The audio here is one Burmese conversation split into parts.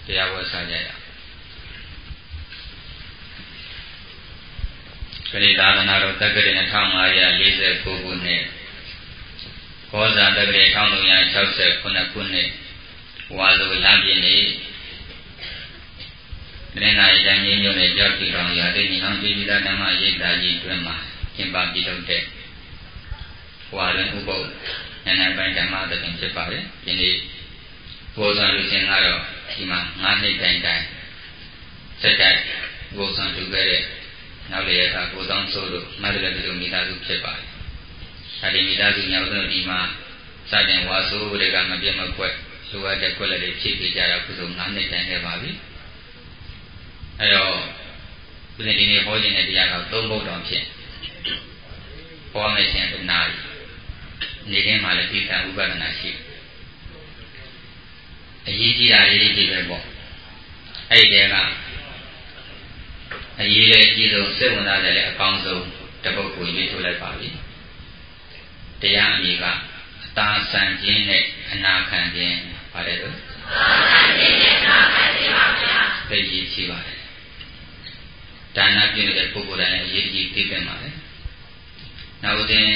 တရားဝဲစားကြရခရီးသာသနာတော်တက္ကရာ2549ခုနှစ်ကောဇာတက္ကရာ1369ခုနှစ်ဝါဆိုလပြည့်နေ့တနင်္လာရီတိုင်းညညနဲ့ကြောက်တီကောင်ရာတိညီအောင်ပြည်သာဓမ္မရိပ်သာကြီးတွင်မှာကျင်းပပြုလုပ်တဲ့ဝါတွင်ဥပုပ်ဉာဏ်ပိုင်းဓမ္မသဘင်ဖြစ်ပါတယ်ဒီနေ့ဘောဇာလူရှင်ကတော့ဒီမှာ9နှစ်တိုင်းစက်တိုက်ဘောဇာလူခဲ့တဲ့နောက်လေကကိုသောင်းစိုးတို့မတ်တရတို့မိသားစုဖြစ်ပါတယ်အဲဒီမိသားစုညောင်တို့ဒီမှာစတင်ဝါဆိုးတွေကမပြတ်မကွက်လိုအပ်တဲ့ကွက်လက်တွေဖြစ်ပြကြတာခုဆို9နှစ်တိုင်းခဲ့ပါပြီအဲတော့ဒီနေ့ဟောခြင်းတဲ့တရားက3ဘုတ်တော်ဖြစ်ဟောမယ်ရှင်တနာနေခင်းမှာလည်းဒီကံဥပဒနာရှိအရေးကြီးတာလေးတွေပဲပေါ့အဲ့ဒီကအရေးလည်းကြီးဆုံးစိတ်ဝင်စားတယ်လည်းအကောင်းဆုံးတပုတ်ကိုရွေးထုတ်လိုက်ပါပြီတရားအမည်ကအတာဆန်ခြင်းနဲ့အနာခံခြင်းပါတယ်လို့အတာဆန်ခြင်းနဲ့အနာခံခြင်းပါဗျာသိရရှိပါတယ်ဒါနပြုတဲ့ပုဂ္ဂိုလ်တိုင်းအရေးကြီးသိတဲ့မှာလေနောက်စဉ်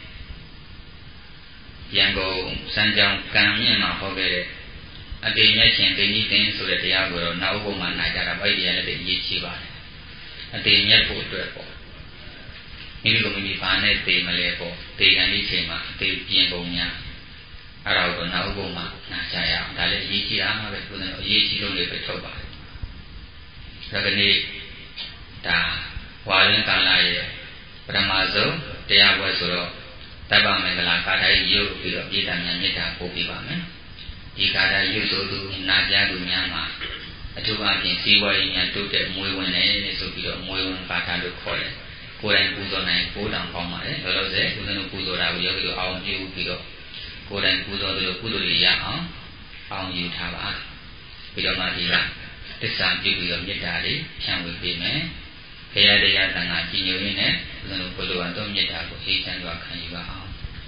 ရန်ကုန်စမ်းကြောင်းကံမြင့်မှာဟောခဲ့တဲ့အတေမြတ်ရှင်ဒိဋ္ဌိသင်ဆိုတဲ့တရားကိုတော့နောက်ဘုံမှာနာကြတာဗိဓိတရားလည်းအရေးကြီးပါတယ်အတေမြတ်ဖို့အတွက်ပေါ့မိမိကိုမိမိဘာနဲ့သိမလဲပေါ့သိတဲ့ဒီချိန်မှာအတေပြင်းပုံများအဲ့ဒါကိုနောက်ဘုံမှာနာကြရအောင်ဒါလည်းအရေးကြီးတာပဲဘုရားအရေးကြီးဆုံးလေးပဲထုတ်ပါတယ်ဒါကနေ့ဒါဝါရင်ကာလရဲ့ပထမဆုံးတရားပွဲဆိုတော့တပ္ပမင်္ဂလာကာထာကြီးရုပ်ပြီးတော့ပြည်တမြန်မြစ်တာပို့ပြပါမယ်ဒီကာထာရုပ်ဆိုသူနာကြားသူများမှာအထူးအဖြင့်ဇီဝရေးများတိုးတက်မွေးဝင်တယ်ဆိုပြီးတော့မွေးဝင်ကာထာလို့ခေါ်တယ်ကိုယ်တိုင်ပူဇော်နိုင်9တောင်ပေါင်းပါတယ်လောလောဆယ်ဦးဇင်းတို့ပူဇော်တာကိုယောဂီတို့အောင်ပြုပြီးတော့ကိုယ်တိုင်ပူဇော်တယ်လို့ကုသိုလ်တွေရအောင်ယူထားပါပြီးတော့မှဒီကသစ္စာပြုပြီးတော့မေတ္တာလေးဖြန့်ဝေပေးမယ်ဘုရားတရားသံဃာကြီးညိုရင်းနဲ့ဦးဇင်းတို့ဘုလိုတော်မေတ္တာကိုအေးချမ်းစွာခံယူပါအောင်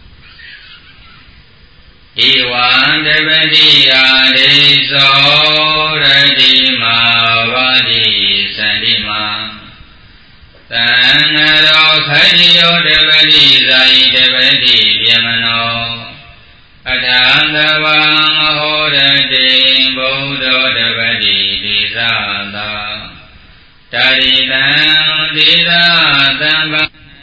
ဧဝံတပတိယာရိသောရတိမာဝတိသန္တိမာသံဃရောခရိယောတပတိဇာယိတပတိဗျမနောအထာသဝံဟောရတိဘုဒ္ဓတပတိဒေသသာတာရိတံဒေသသံဃ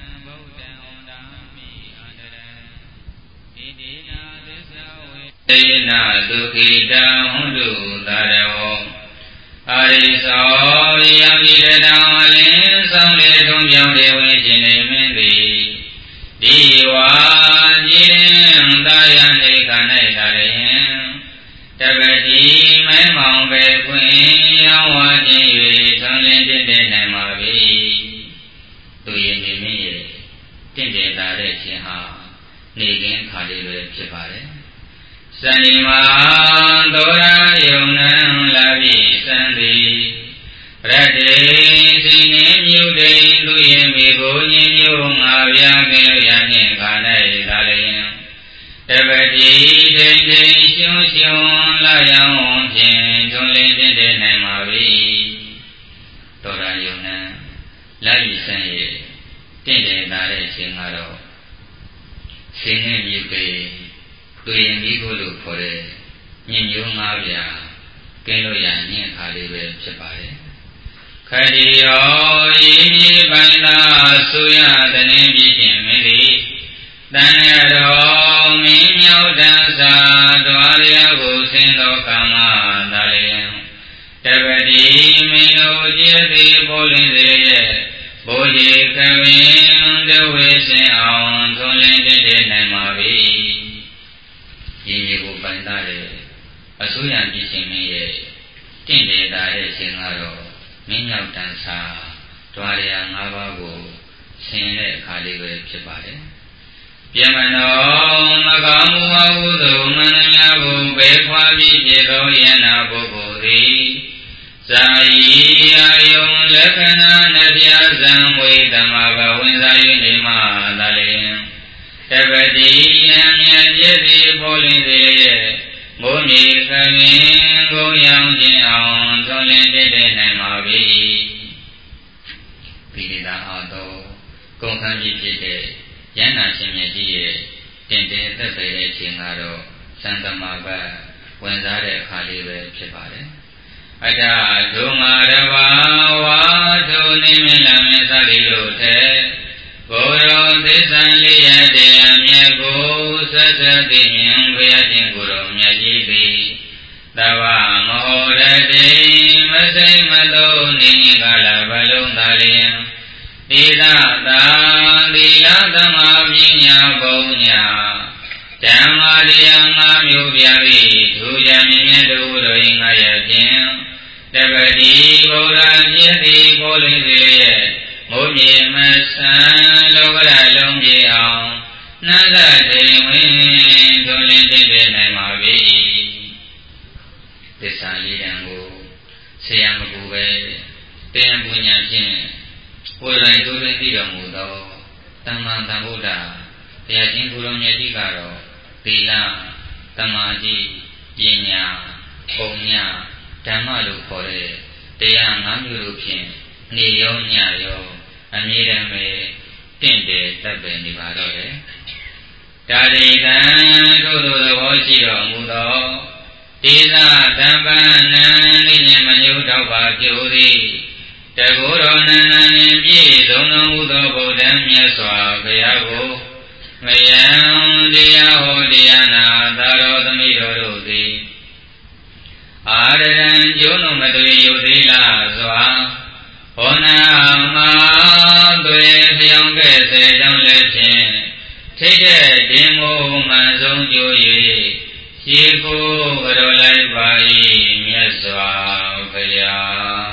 ဒေနာဒုခိတံဟွတုသာရဝောအာရိသောယံဤတံအလင်းဆောင်လေထုံးပြောင်းလေဝိရှင်နေမင်းသည်ဒီဝါကြည်ရင်သာယံနေခန္ဓာ၌သာရယံတပတိမဲမောင်ပဲခွင်ရောင်းဝါခြင်း၍ထွန်လင်းတည်တဲ့နိုင်ပါပြီသူရင်နေမင်းရဲ့တင့်တယ်လာတဲ့ခြင်းဟာနေကင်းခါလေးပဲဖြစ်ပါတယ်စန္ဒီမာသောရာယုံနံလာပြီစံသည်ရတ္တေစိနေမြုတိသူရင်မိကိုညင်ညိုငါပြာကလေးရနှင့်ခါ၌သာလျင်တပတိဒိဋ္ဌိရှုံရှုံလာယံဖြင့်ထွန်လင်းတဲ့နိုင်ပါပြီသောရာယုံနံလာပြီစံရဲ့တင့်တယ်လာတဲ့ခြင်းကတော့စိနေမြုတိသူရင်မိကိုလို့ခေါ်တဲ့ညင်ညိုငါးပြာကင်းလို့ရညင်ခါလေးပဲဖြစ်ပါတယ်ခတိယောဤမြေပိုင်သာဆိုရတည်းပြည့်ခြင်းမင်းသည်တန်ရတော်မင်းမြောက်တန်စာတွားလျာကိုဆင်းသောကာမသာလျင်တပတိမင်းတို့ကြည်သည်ဘောလင်းစေရဲ့ဘိုးကြီးကဝင်းတဝေစင်အောင်ထွန်လင်းတဲ့နိုင်ပါပြီဒီမြေကိုပိုင်သားတဲ့အစိုးရပြည်ရှင်မင်းရဲ့တင့်တယ်တာရဲ့ရှင်ကတော့မင်းမြောက်တန်စာတွားရ၅ပါးကိုဆင်တဲ့အခါလေးပဲဖြစ်ပါတယ်။ပြမနောမကောင်းမှုအဟုသို့မန္တများကိုဘေခွာပြီးဖြစ်သောယန္နာပုဂ္ဂိုလ်သည်ဇာယီအာယုံလက္ခဏာနှပြဇံဝေဓမ္မဘဝင်စား၍နေမှသာလျင်တပတိယံမြတ်ပြည့်သည်ပေါ်လင်းစေရဲ့မိုးမြေကငင်ကိုရောင်ခြင်းအောင်အောင်ထုံးလင်းတည်တည်နိုင်ပါပြီပိဋိတာအားသောကုန်ခန်းကြီးဖြစ်တဲ့ယန္နာရှင်မြတ်ကြီးရဲ့တင်တင်သက်သေတဲ့ခြင်းကတော့သံသမဘတ်ဝင်စားတဲ့အခါလေးပဲဖြစ်ပါတယ်အတ္တဒုမာရဘာဝါဒုနိမိလမေသတိတို့တဲ့ဘုရောသစ္စာလေးရတဲ့အမြတ်ကိုသတ္တတိမြင်ဘုရားရှင်ကိုယ်တော်မြတ်ကြီးသည်သဗ္ဗမဟောရတိမစိမ့်မလုံးနေကာလဘလုံးသာလျင်သီလသာသီလသမာပညာဘုံညာဓမ္မတရား၅မျိုးပြပြီးထူးခြားမြင့်မြတ်တို့တို့၏ငါရခြင်းတပတိဘုရားပြည့်သည်ကိုလင်းစေရဲ့မိုးမြေမဆန်းလောကရလုံးပြေအောင်နန္ဒတိဝင်ထုံးလင်းတည်တည်နိုင်ပါပြီသစ္စာလေးတန်ကိုဆရာမကူပဲတင်ပညာဖြင့်ကိုယ်တိုင်သူတွင်သိတော်မူသောသမ္မာသမ္ဗုဒ္ဓဘုရားရှင်ကိုယ်တော်မြတ်ကြီးကတော့သီလသမာဓိပညာပုံညာဓမ္မလို့ခေါ်တဲ့တရား၅မျိုးတို့ဖြင့်နေရောညရောအမြဲတမ်းပဲတင့်တယ်တပ်ပယ်နေပါတော့တယ်ဒါရိတံတို့သဘောရှိတော်မူသောတိသတမ္ပန္နံနိညမယုတ်တော့ပါပြုသည်တကုရောနန္ဒနှင့်ပြည့်စုံတော်မူသောဗုဒ္ဓမြတ်စွာဘုရားကိုမယံတရားဟောတရားနာသာတော်သမီးတော်တို့သည်အာရဏံကျိုးလုံးမသွေယုတ်သေးလားစွာဟောနာမှာသွေဖျောင်းခဲ့စေကြောင်းလည်းဖြင့်ထိတ်တဲ့ဒီမိုးမှန်ဆုံးကျိုး၍ရှိခိုးကြောလိုက်ပါ၏မြတ်စွာဘုရား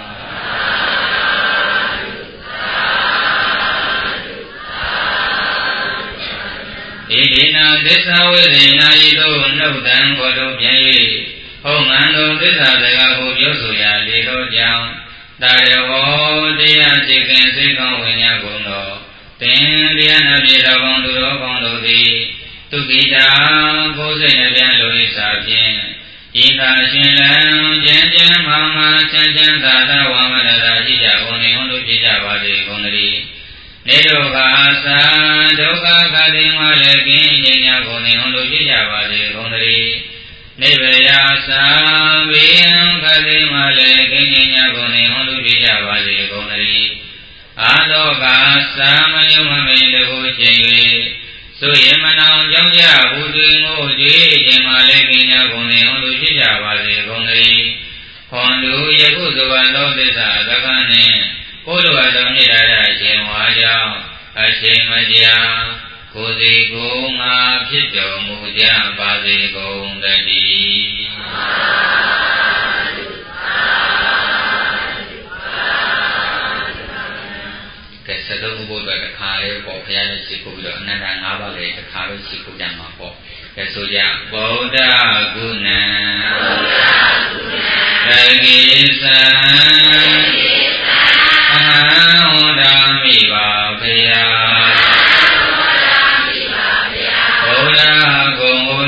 ဣတိနာသစ္စာဝိရိဏဤသို့နှုတ်တံကိုယ်တို့ပြန်၍ဟုတ်မှန်သောသစ္စာစကားကိုပြောဆိုရာလေသောကြောင့်တာရဝောတရားစိတ်ကင်စိတ်ကောင်းဝိညာဉ်ကုန်သောသင်တရားနာပြေတော်ကောင်းသူတော်ကောင်းတို့သည်သူကိတာကိုယ်စိတ်နှပြလို၏စာဖြင့်ဤသာရှင်လံကျမ်းကျမ်းမှမှချမ်းချမ်းသာသာဝါမနတာရှိကြကုန်နေဟုတို့ဖြစ်ကြပါစေကုန်သတည်းနေဒုက္ခသာဒုက္ခခတိမှလည်းကင်းငြိမ်းရာကုန်နေဟုတို့ဖြစ်ကြပါစေကုန်သတည်းနိဗ္ဗာန်သာဝိယံခတိမှလည်းကင်းငြိမ်းရာကုန်နေဟုတို့ဖြစ်ကြပါစေကုန်သတည်းအာလောကသာမယုံမမိန်တခုချိန်၍ဆိုရင်မနောင်ကြောင့်ကြဘူတွင်ကိုကြည်ခြင်းမှလည်းကင်းညာကုန်နေဟုတို့ဖြစ်ကြပါစေကုန်သတည်းဟွန်သူယခုသဘာသောသစ္စာသက္ကန့်နှင့်ကိုယ်တော်တော်မြစ်တာအရှင်ဝါကြောင့်အချိန်မကြာကိုယ်စီကိုယ်ငါဖြစ်တော်မူကြပါစေကုန်သတည်းကဲစတော့ဘုရားတခါလေးပေါ့ဘုရားရဲ့ရှိခိုးပြီးတော့အနန္တ၅ပါးလေးတခါလေးရှိခိုးကြမှာပေါ့ကဲဆိုကြဗုဒ္ဓဂုဏံသကိသံအဟံဝန္ဒာမိပါဘုရားဗုဒ္ဓဂုဏ်ကို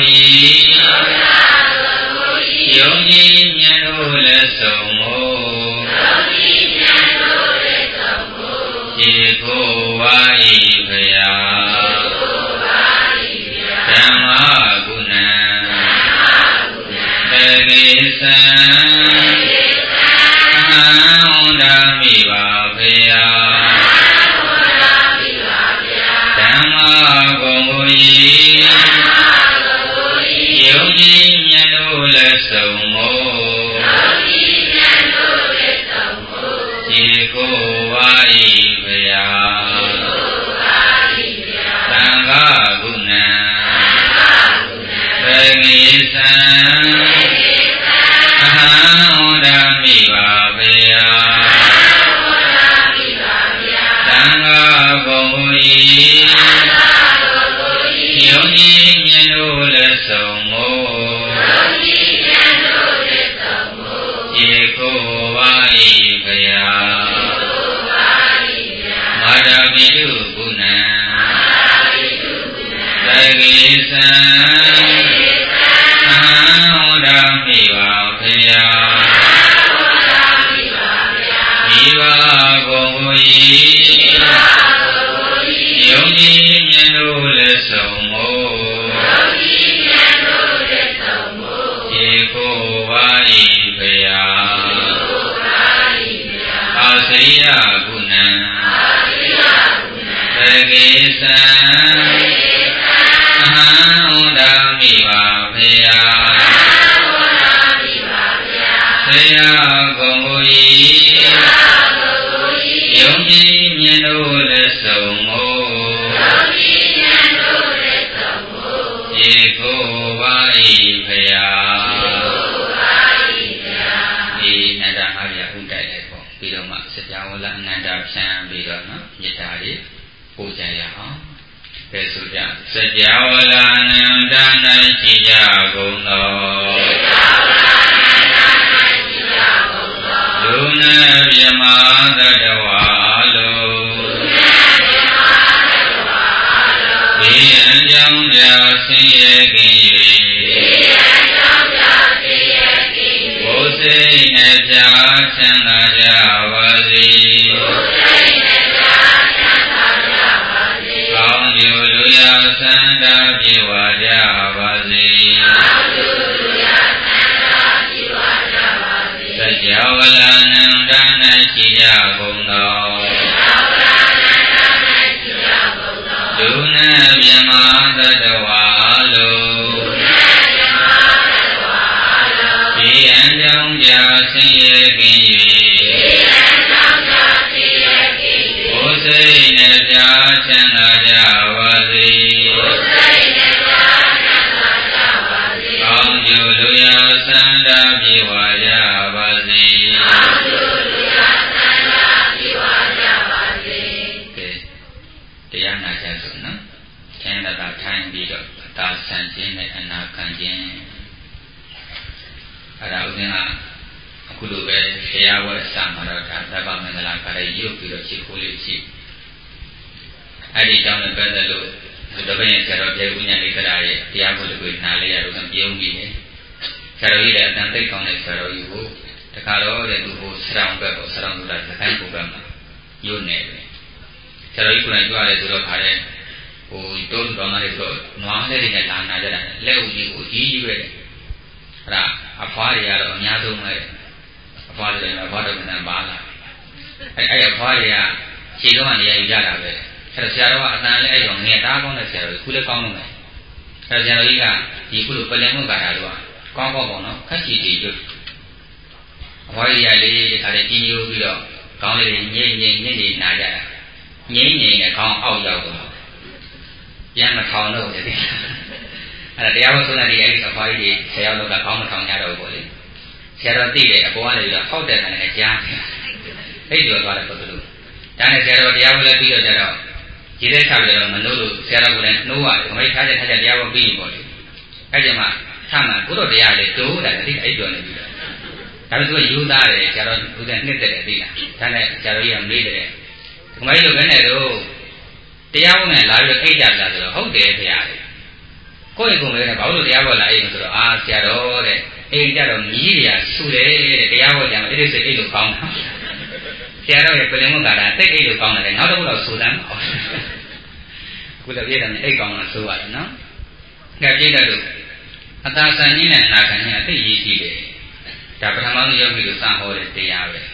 ယုံကြည်မြတ်တို့လက်ဆုံးမို့ရှိခိုးပါ၏ဘုရားဓမ္မဂုဏံသကိသံအဟံဝန္ဒာမိပါဘုရားဓမ္မဂုဏ်ကိုယုံကြည်မြတ်တို့လက်ဆုံးမို့ရှိခိုးပါ၏ဘုရားသံဃာဂုဏံသကိသံအဟံဝန္ဒာမိပါဘုရားသံဃာဂုဏ်ကိုယုံကြည်မြတ်တို့လက်ဆုံးမို့ရှိခိုးပါ၏ဘုရားမာတာပိတုဂုဏံသကိသံအဟံဝန္ဒာမိပါဘုရားဖြန်းပြီးတော့နော်မေတ္တာတွေပို့ကြရအောင်ကဲဆိုကြစကြာဝဠာနန္ဒ၌ရှိကြကုန်သောလူနာမြမသတ္တဝါလုံးဒီအကြောင်းကြောင့်ဆင်းရဲခြင်း၍ဘုစိတ်နဲ့ပြားချမ်းသာကြပါစေကောင်းကျိုးလူရဆန္ဒပြေဝကြပါစေစကြာဝဠာနန္ဒ၌ရှိကြကုန်သောလူနာမြမသတ္တဝါလုံးဒီအကြောင်းကြောင့်ဆင်းရဲခြင်း၍ဘုစိတ်နဲ့ပြားချမ်းသာကြပါစေကောင်းကျိုးလူရဆန္ဒပြေဝကြပါစေတရားနာကြစို့နော်ကျမ်းသာထိုင်ပြီးတော့သာဆန်ခြင်းနဲ့အနာခံခြင်းအဲ့ဒါဥစဉ်ကအခုလိုပဲတရားဝဲအစမှာတော့ဒါသဗ္ဗမင်္ဂလာခါလေးရုပ်ပြီးတော့ရှိခိုးလေးရှိအဲ့ဒီကြောင့်လည်းပဲလို့တပည့်ရဲ့ဆရာတော်ကျေဥညာလေးတရားရဲ့တရားကိုတကွေနားလေးရတော့ပြုံးပြီးတယ်ဆရာတော်ကြီးလည်းအတန်သိကောင်းတဲ့ဆရာတော်ကြီးကိုတခါတော့တဲ့သူကိုဆရာအောင်ဘက်ကိုဆရာအောင်ဆိုတာစကိုင်းပုံကမှာယုံနေတယ်ဆရာတော်ကြီးကိုယ်တိုင်ကြွားတယ်ဆိုတော့ခါတဲ့ဟိုတိုးတော်မလေးဆိုနွားလေးတွေနဲ့လာနာကြတာလက်ဦးကြီးကိုကြီးကြီးပဲတဲ့အဲ့ဒါအဖွားတွေကတော့အများဆုံးပဲအဖွားတွေလည်းအဖွားတော်ကပါလာအဲ့အဖွားတွေကခြေတော့ကနေရယူကြတာပဲအဲ့တော့ဆရာတော်ကအတန်လည်းအဲ့ရောငယ်သားကောင်းတဲ့ဆရာတော်ခုလည်းကောင်းလို့ပဲအဲ့ဆရာတော်ကြီးကဒီခုလိုပလင်မှုကာတာတော့ကောင်းပေါ့နော်ခက်ချီတီကျွတ်အဖွားကြီးရလေးဒီခါလေးကြီးညိုပြီးတော့ကောင်းလေးညိမ့်နေနာကြတာငိမ့်နဲ့ခေါင်းအောက်ရောက်တော့ပြန်မထောင်တော့တယ်အဲ့ဒါတရားဝဆုံးတဲ့ဒီအဲ့ဒီအဖွားကြီးတွေဆရာတော်ကခေါင်းမထောင်ကြတော့ဘူးပေါ့လေဆရာတော်သိတယ်အပေါ်ကနေပြီးတော့ဟောက်တဲ့ခံနဲ့ကြားတယ်အဲ့ကျော်သွားတယ်ပေါ့သူတို့ဒါနဲ့ဆရာတော်တရားဝလဲပြီးတော့ကြတော့ဒီတဲ့ချပြီးတော့မလို့လို့ဆရာတော်ကလည်းနှိုးရတယ်ခမိတ်ထားချက်တရားဝပြီးပေါ့လေအဲ့ဒီမှာထမှကိုတော့တရားလေတိုးတယ်အတိအဲ့ကျော်နေပြီဒါပေမဲ့သူကယူသားတယ်ဆရာတော်ကနှစ်သက်တယ်အတိလားဒါနဲ့ဆရာတော်ကြီးကမေးတယ်ခမိတ်လိုပဲနဲ့တော့တရားဝင်နဲ့လာပြီးအိတ်ကြတာဆိုတော့ဟုတ်တယ်ဆရာလေကိုယ့်အိမ်ကိုလည်းဘာလို့တရားပေါ်လာအိမ်ဆိုတော့ဆရာတော်တဲ့အိမ်ကြတော့မြည်ရဆူတယ်တဲ့တရားပေါ်ကြမှာအဲ့ဒီစိတ်အိတ်လို့ကောင်းတာဆရာတော်ရဲ့ပလင်မုတ်ကတာတိတ်အိတ်လို့ကောင်းတယ်နောက်တစ်ခုတော့ဆူတမ်းအောင်ခုလည်းပြည့်တယ်အိတ်ကောင်းတာဆိုရတယ်နော်ငါပြည့်တယ်လို့အသာဆန်ကြီးနဲ့အနာခံကြီးအသိရေးကြည့်တယ်ဒါပထမဆုံးယောဂီတို့စဟောတဲ့တရားပဲ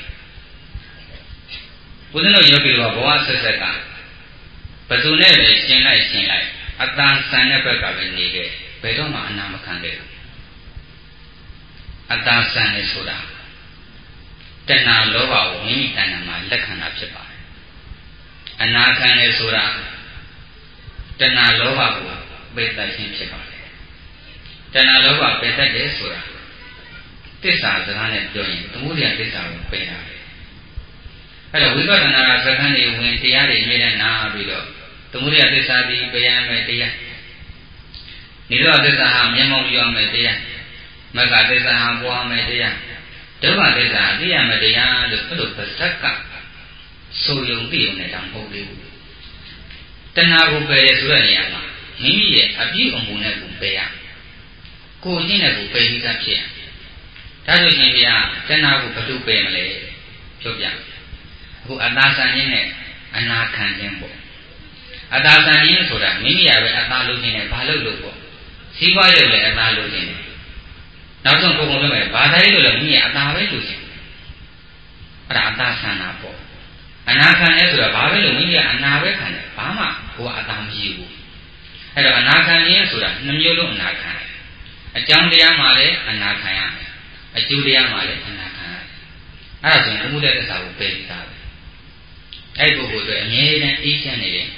ဘုရားတို့ယောဂီတို့ကဘဝဆက်ဆက်ကဘယ်သူနဲ့ပဲရှင်းလိုက်အတန်ဆန်တဲ့ဘက်ကပဲနေခဲ့ဘယ်တော့မှအနာမခံခဲ့ဘူးအတန်ဆန်နေဆိုတာတဏှာလောဘကိုမိမိတဏှာမှာလက်ခံတာဖြစ်ပါတယ်အနာခံနေဆိုတာတဏှာလောဘကိုပယ်တတ်ခြင်းဖြစ်ပါတယ်တဏှာလောဘပယ်တတ်တယ်ဆိုတာသစ္စာစကားနဲ့ပြောရင်သမုဒယသစ္စာကိုပယ်တာပဲအဲ့တော့ဝိပဿနာစကားတွေဝင်တရားတွေအမြဲတမ်းနာပြီးတော့သမုဒယသစ္စာပြီးပယ်ရမယ်တရားနိရောဓသစ္စာဟာမျက်မှောက်ပြောမယ်တရားမဂ္ဂသစ္စာဟာပွားမယ်တရားဒုက္ခသစ္စာသိရမယ်တရားလို့အဲ့လိုပါဇက်ကဆိုယုံသိုံနဲ့တောင်မဟုတ်သေးဘူးတဏှာကိုပယ်ရဆိုတဲ့နေရာမှာမိမိရဲ့အပြည့်အမူနဲ့ကိုပယ်ရကိုယ်ချင်းနဲ့ကိုပယ်ပြီးသားဖြစ်ရဒါဆိုရှင်ဗျာတဏှာကိုဘယ်လိုပယ်မလဲပြောပြအခုအသာဆန်ခြင်းနဲ့အနာခံခြင်းပေါ့အသာဆန်ခြင်းဆိုတာမိမိရပဲအသာလို့ခြင်းနဲ့ဘာလို့လို့ပေါ့စီးပွားရေးလည်းအသာလို့ခြင်းနဲ့နောက်ဆုံးပုံပုံပြောမယ်ဘာသာရေးလို့လည်းမိမိအသာပဲလို့ခြင်းအဲ့ဒါအသာဆန်တာပေါ့အနာခံရဲဆိုတာဘာပဲလို့မိမိကအနာပဲခံတယ်ဘာမှကိုယ်ကအသာမရှိဘူးအဲ့တော့အနာခံခြင်းဆိုတာနှမျိုးလုံးအနာခံတယ်အကြောင်းတရားမှလည်းအနာခံရတယ်အကျိုးတရားမှလည်းအနာခံရတယ်အဲ့ဒါဆိုရင်အမှုတဲ့သစ္စာကိုပယ်ပြီးသားပဲအဲ့ဒီပုဂ္ဂိုလ်တွေအမြဲတမ်းအေးချမ်းနေတယ်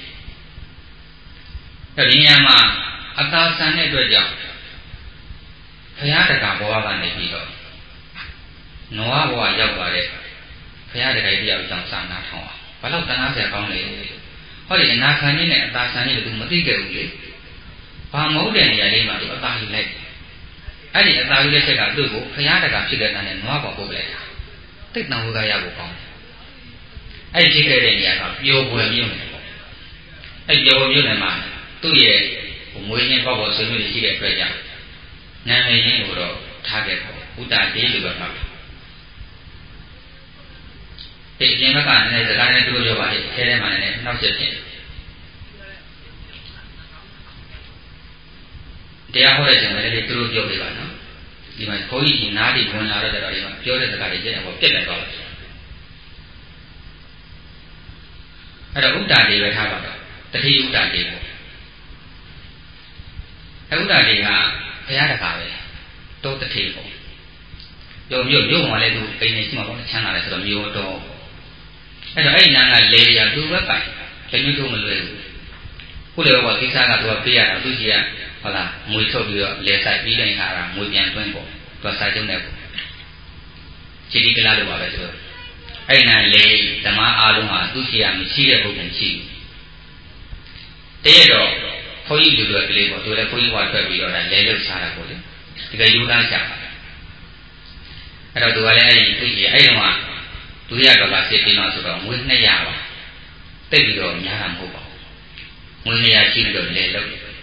အဲ့ဒီနေရာမှာအသာဆန်တဲ့အတွက်ကြောင့်ဘုရားတက္ကဘဝကနေပြီးတော့နဝဘဝရောက်သွားတဲ့ဘုရားတက္ကကြီးတယောက်ကြောင့်စာနာထောင်အောင်ဘာလို့တနာเสียကောင်းလဲဟောဒီအနာခံကြီးနဲ့အသာဆန်ကြီးကသူမသိခဲ့ဘူးလေဘာမဟုတ်တဲ့နေရာလေးမှာသူအသာယူလိုက်အဲ့ဒီအသာယူတဲ့ချက်ကသူ့ကိုဖရာတကဖြစ်တဲ့တန်းနဲ့နွားပေါ်ပုတ်လိုက်တာတိတ်တန်ဝကရဖို့ကောင်းတယ်အဲ့ဒီဖြစ်ခဲ့တဲ့နေရာကပျော်ပွေမြုပ်နေပေါ့အဲ့ပျော်ပွေမြုပ်နေမှာသူ့ရဲ့မွေးချင်းပေါ့ပေါ့ဆွေးနွေးရှိတဲ့အတွက်ကြောင့်နာမည်ရင်းကိုတော့ထားခဲ့ပေါ့ဥဒ္ဒတေလို့ပဲမှတ်ဒီအပြင်ဘက်ကလည်းစကားနဲ့တို့ပြောပါလေအဲထဲမှာလည်းနောက်ဆက်ဖြစ်တရားဟောတဲ့ချိန်မှာလည်းတို့ပြောပြပါနော်ဒီမှာဘုန်းကြီးကြီးနားတိဝင်လာတော့ဒီမှာပြောတဲ့စကားတွေကျတဲ့ဟောပြက်လိုက်တော့အဲ့တော့ဥဒ္ဒတေပဲထားပါတော့တတိဥဒ္ဒတေပေါ့ဥဒ္ဒတေကဘုရားတကားပဲတောတထေပေါ့ပြောမြို့မှာလည်းသူအိမ်နေရှိမှာပေါ့ချမ်းသာတယ်ဆိုတော့မြို့တော့အဲ့တော့အဲ့နာကလေရသူပဲပိုင်လည်းမြို့ထုတ်မလွယ်ဘူးခုလေဘောကိစ္စကသူကပေးရတာသူကြီးကဟုတ်လားငွေထုတ်ပြီးတော့လေဆိုင်ပြီးတိုင်းခါတာငွေပြန်သွင်းပေါ့သူကစာချုပ်နဲ့ပေါ့ခြေတိကလာလို့ပါပဲဆိုတော့အဲ့နာလေဓမ္မအားလုံးဟာသူကြီးကမရှိတဲ့ဘုရားရှိတည့်ရတော့ခွန်ကြီးလူတွေကလေးပေါ့သူလည်းခွန်ကြီးဝါထွက်ပြီးတော့လဲလုတ်စားတာပေါ့လေဒီကယူသားချတာအဲ့တော့သူကလည်းအဲ့ဒီသူကြီးအဲ့တော့ကဒုတိယကဘာဖြစ်ပြီးတော့ဆိုတော့ငွေ200ပါတိတ်ပြီးတော့များတာမဟုတ်ပါဘူးငွေ200ရှိပြီးတော့လဲလုတ်တော့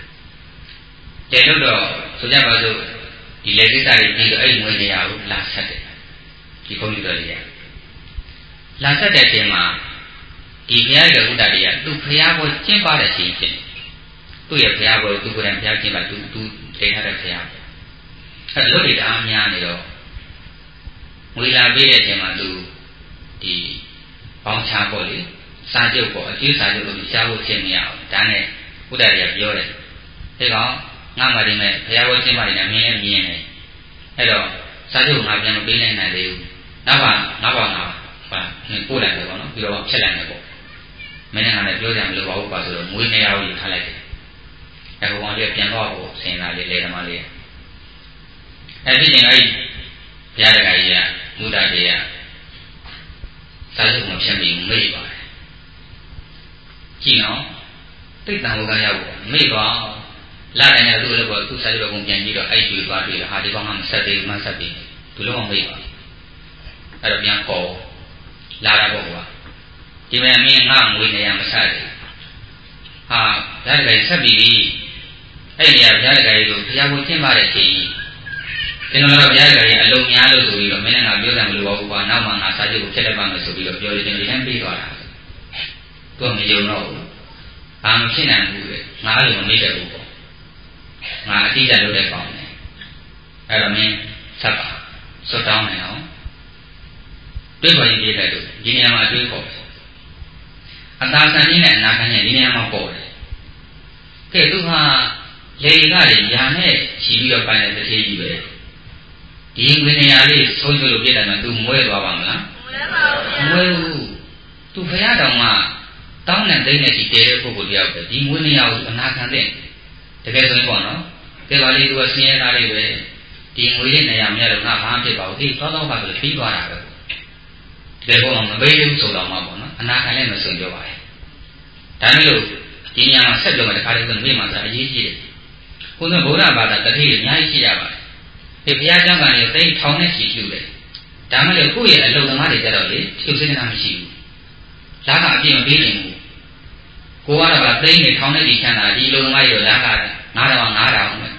ဆိုကြပါစို့ဒီလေကိစ္စတွေပြီးတော့အဲ့ဒီငွေ200ကိုလာဆက်တယ်ဒီခွန်ကြီးတော်ကြီးကလာဆက်တဲ့အချိန်မှာဒီဘုရားရဲ့ဥဒ္ဒတရားသူဘုရားကိုကျင့်ပါတဲ့ချိန်ဖြစ်တယ်သူ့ရဲ့ဘုရားကိုသူကိုယ်တိုင်ဘုရားကျင့်ပါသူတိတ်ထားတဲ့ဘုရားအဲ့လိုတွေအားများနေတော့ငွေလာပေးတဲ့အချိန်မှာသူဒီပေါင်းချပေါ့လေစာချုပ်ပေါ့အကျိုးစာချုပ်လို့ရှားဖို့ချင်းမရအောင်ဒါနဲ့ဥဒ္ဒတရားပြောတယ်ဒီကောင်ငါမှဒီမဲ့ဘုရားကိုကျင့်ပါနေတယ်မြင်လဲမြင်တယ်အဲ့တော့စာချုပ်ငါပြန်မပေးနိုင်နိုင်သေးဘူးနောက်ပါပါပို့လိုက်တယ်ပေါ့နော်ပြီးတော့ဖြတ်လိုက်တယ်ပေါ့မင်းကလည်းပြောကြမလို့ပါဘူးပါဆိုတော့ငွေ200ကိုယူထားလိုက်တယ်အဲ့ကောင်လေးပြန်တော့ကိုစင်လာလေးလေဓမ္မလေးအဲ့ဒီချိန်အဲ့ဘုရားတခါကြီးကမူတတေကစာချုပ်မဖြတ်ပြီးမေ့ပါတယ်ကြည့်နော်တိတ်တန်ဝကရဖို့မေ့ပါလာတယ်နဲ့သူ့လည်းပေါ့သူ့စာချုပ်ကိုပြန်ကြည့်တော့အဲ့ဒီသွားတွေ့ဟာဒီကောင်ကမဆက်သေးဘူးမဆက်သေးဘူးလုံးဝမေ့ပါအဲ့တော့ပြန်ခေါ်လာတာပေါ့ကွာဒီမဲ့မင်းငါငွေနေရမဆက်သေးဟာဘုရားတခါကြီးဆက်ပြီးပြီအဲ့ဒီကဘုရားတခါကြီးကိုဘုရားကိုကျင့်ပါတဲ့ချိန်ကျွန်တော်တို့ဘုရားတခါကြီးအလုံးများလို့ဆိုပြီးတော့မင်းနဲ့ငါပြောတယ်မလို့ပါဘူးကွာနောက်မှငါစာချုပ်ကိုဖြတ်လိုက်ပါမယ်ဆိုပြီးတော့ပြောတယ်ကျွန်တော်လည်းပြီးသွားတာသူကမယုံတော့ဘူးဘာမှဖြစ်နိုင်ဘူးလေငါလည်းမမေ့တတ်ဘူးပေါ့ငါအတိအကျလုပ်တဲ့ကောင်းတယ်အဲ့တော့မင်းဆက်ပါစွတ်တောင်းနေအောင်တွေးပေါ်ရင်ပြည့်တယ်လို့ဒီနေရာမှာတွေးခေါ်အသာဆန်ကြီးနဲ့အနာခံကြီးဒီနေရာမှာပေါ်တယ်ကဲသူဟာလေကတွေညာနဲ့ချီပြီးတော့ပိုင်းတဲ့တစ်သေးကြီးပဲဒီငွေနေရာလေးဆုံးချလို့ပြည့်တယ်မှာသူမွဲသွားပါမလားမွဲဘူးသူဖရာတော်မှာတောင်းတဲ့ဒိန်းနဲ့ရှိတဲတဲ့ပုဂ္ဂိုလ်တယောက်ပဲဒီငွေနေရာကိုအနာခံတဲ့တကယ်ဆိုရင်ပေါ့နော်ကဲပါလေးသူကဆင်းရဲသားလေးပဲဒီငွေလေးနေရာမရတော့ငါဘာမှဖြစ်ပါဘူးဒီသောပါဆိုပြီးသွားတာပဲဒီဘောမှာမပေးဘူးဆိုတော့မှပေါ့နော်အနာခံလည်းမစွန့်ပြောပါဘူးဒါနဲ့လို့ဒီညမှာဆက်ပြောမှတခါတည်းဆိုမိမှသာအရေးကြီးတယ်ခုနကဗုဒ္ဓဘာသာတတိယအများကြီးရှိရပါတယ်ဒီဘုရားကျောင်းကနေသိထောင်နဲ့ရှိလှူတယ်ဒါမှလည်းကိုယ့်ရဲ့အလုံသမားတွေကြတော့လေဖြုတ်စိတ်နာမရှိဘူးလာကအပြည့်မပေးနိုင်ဘူးကိုကတော့သိနေထောင်နဲ့ဒီချမ်းသာဒီလုံသမားတွေတော့လာက9000ပဲ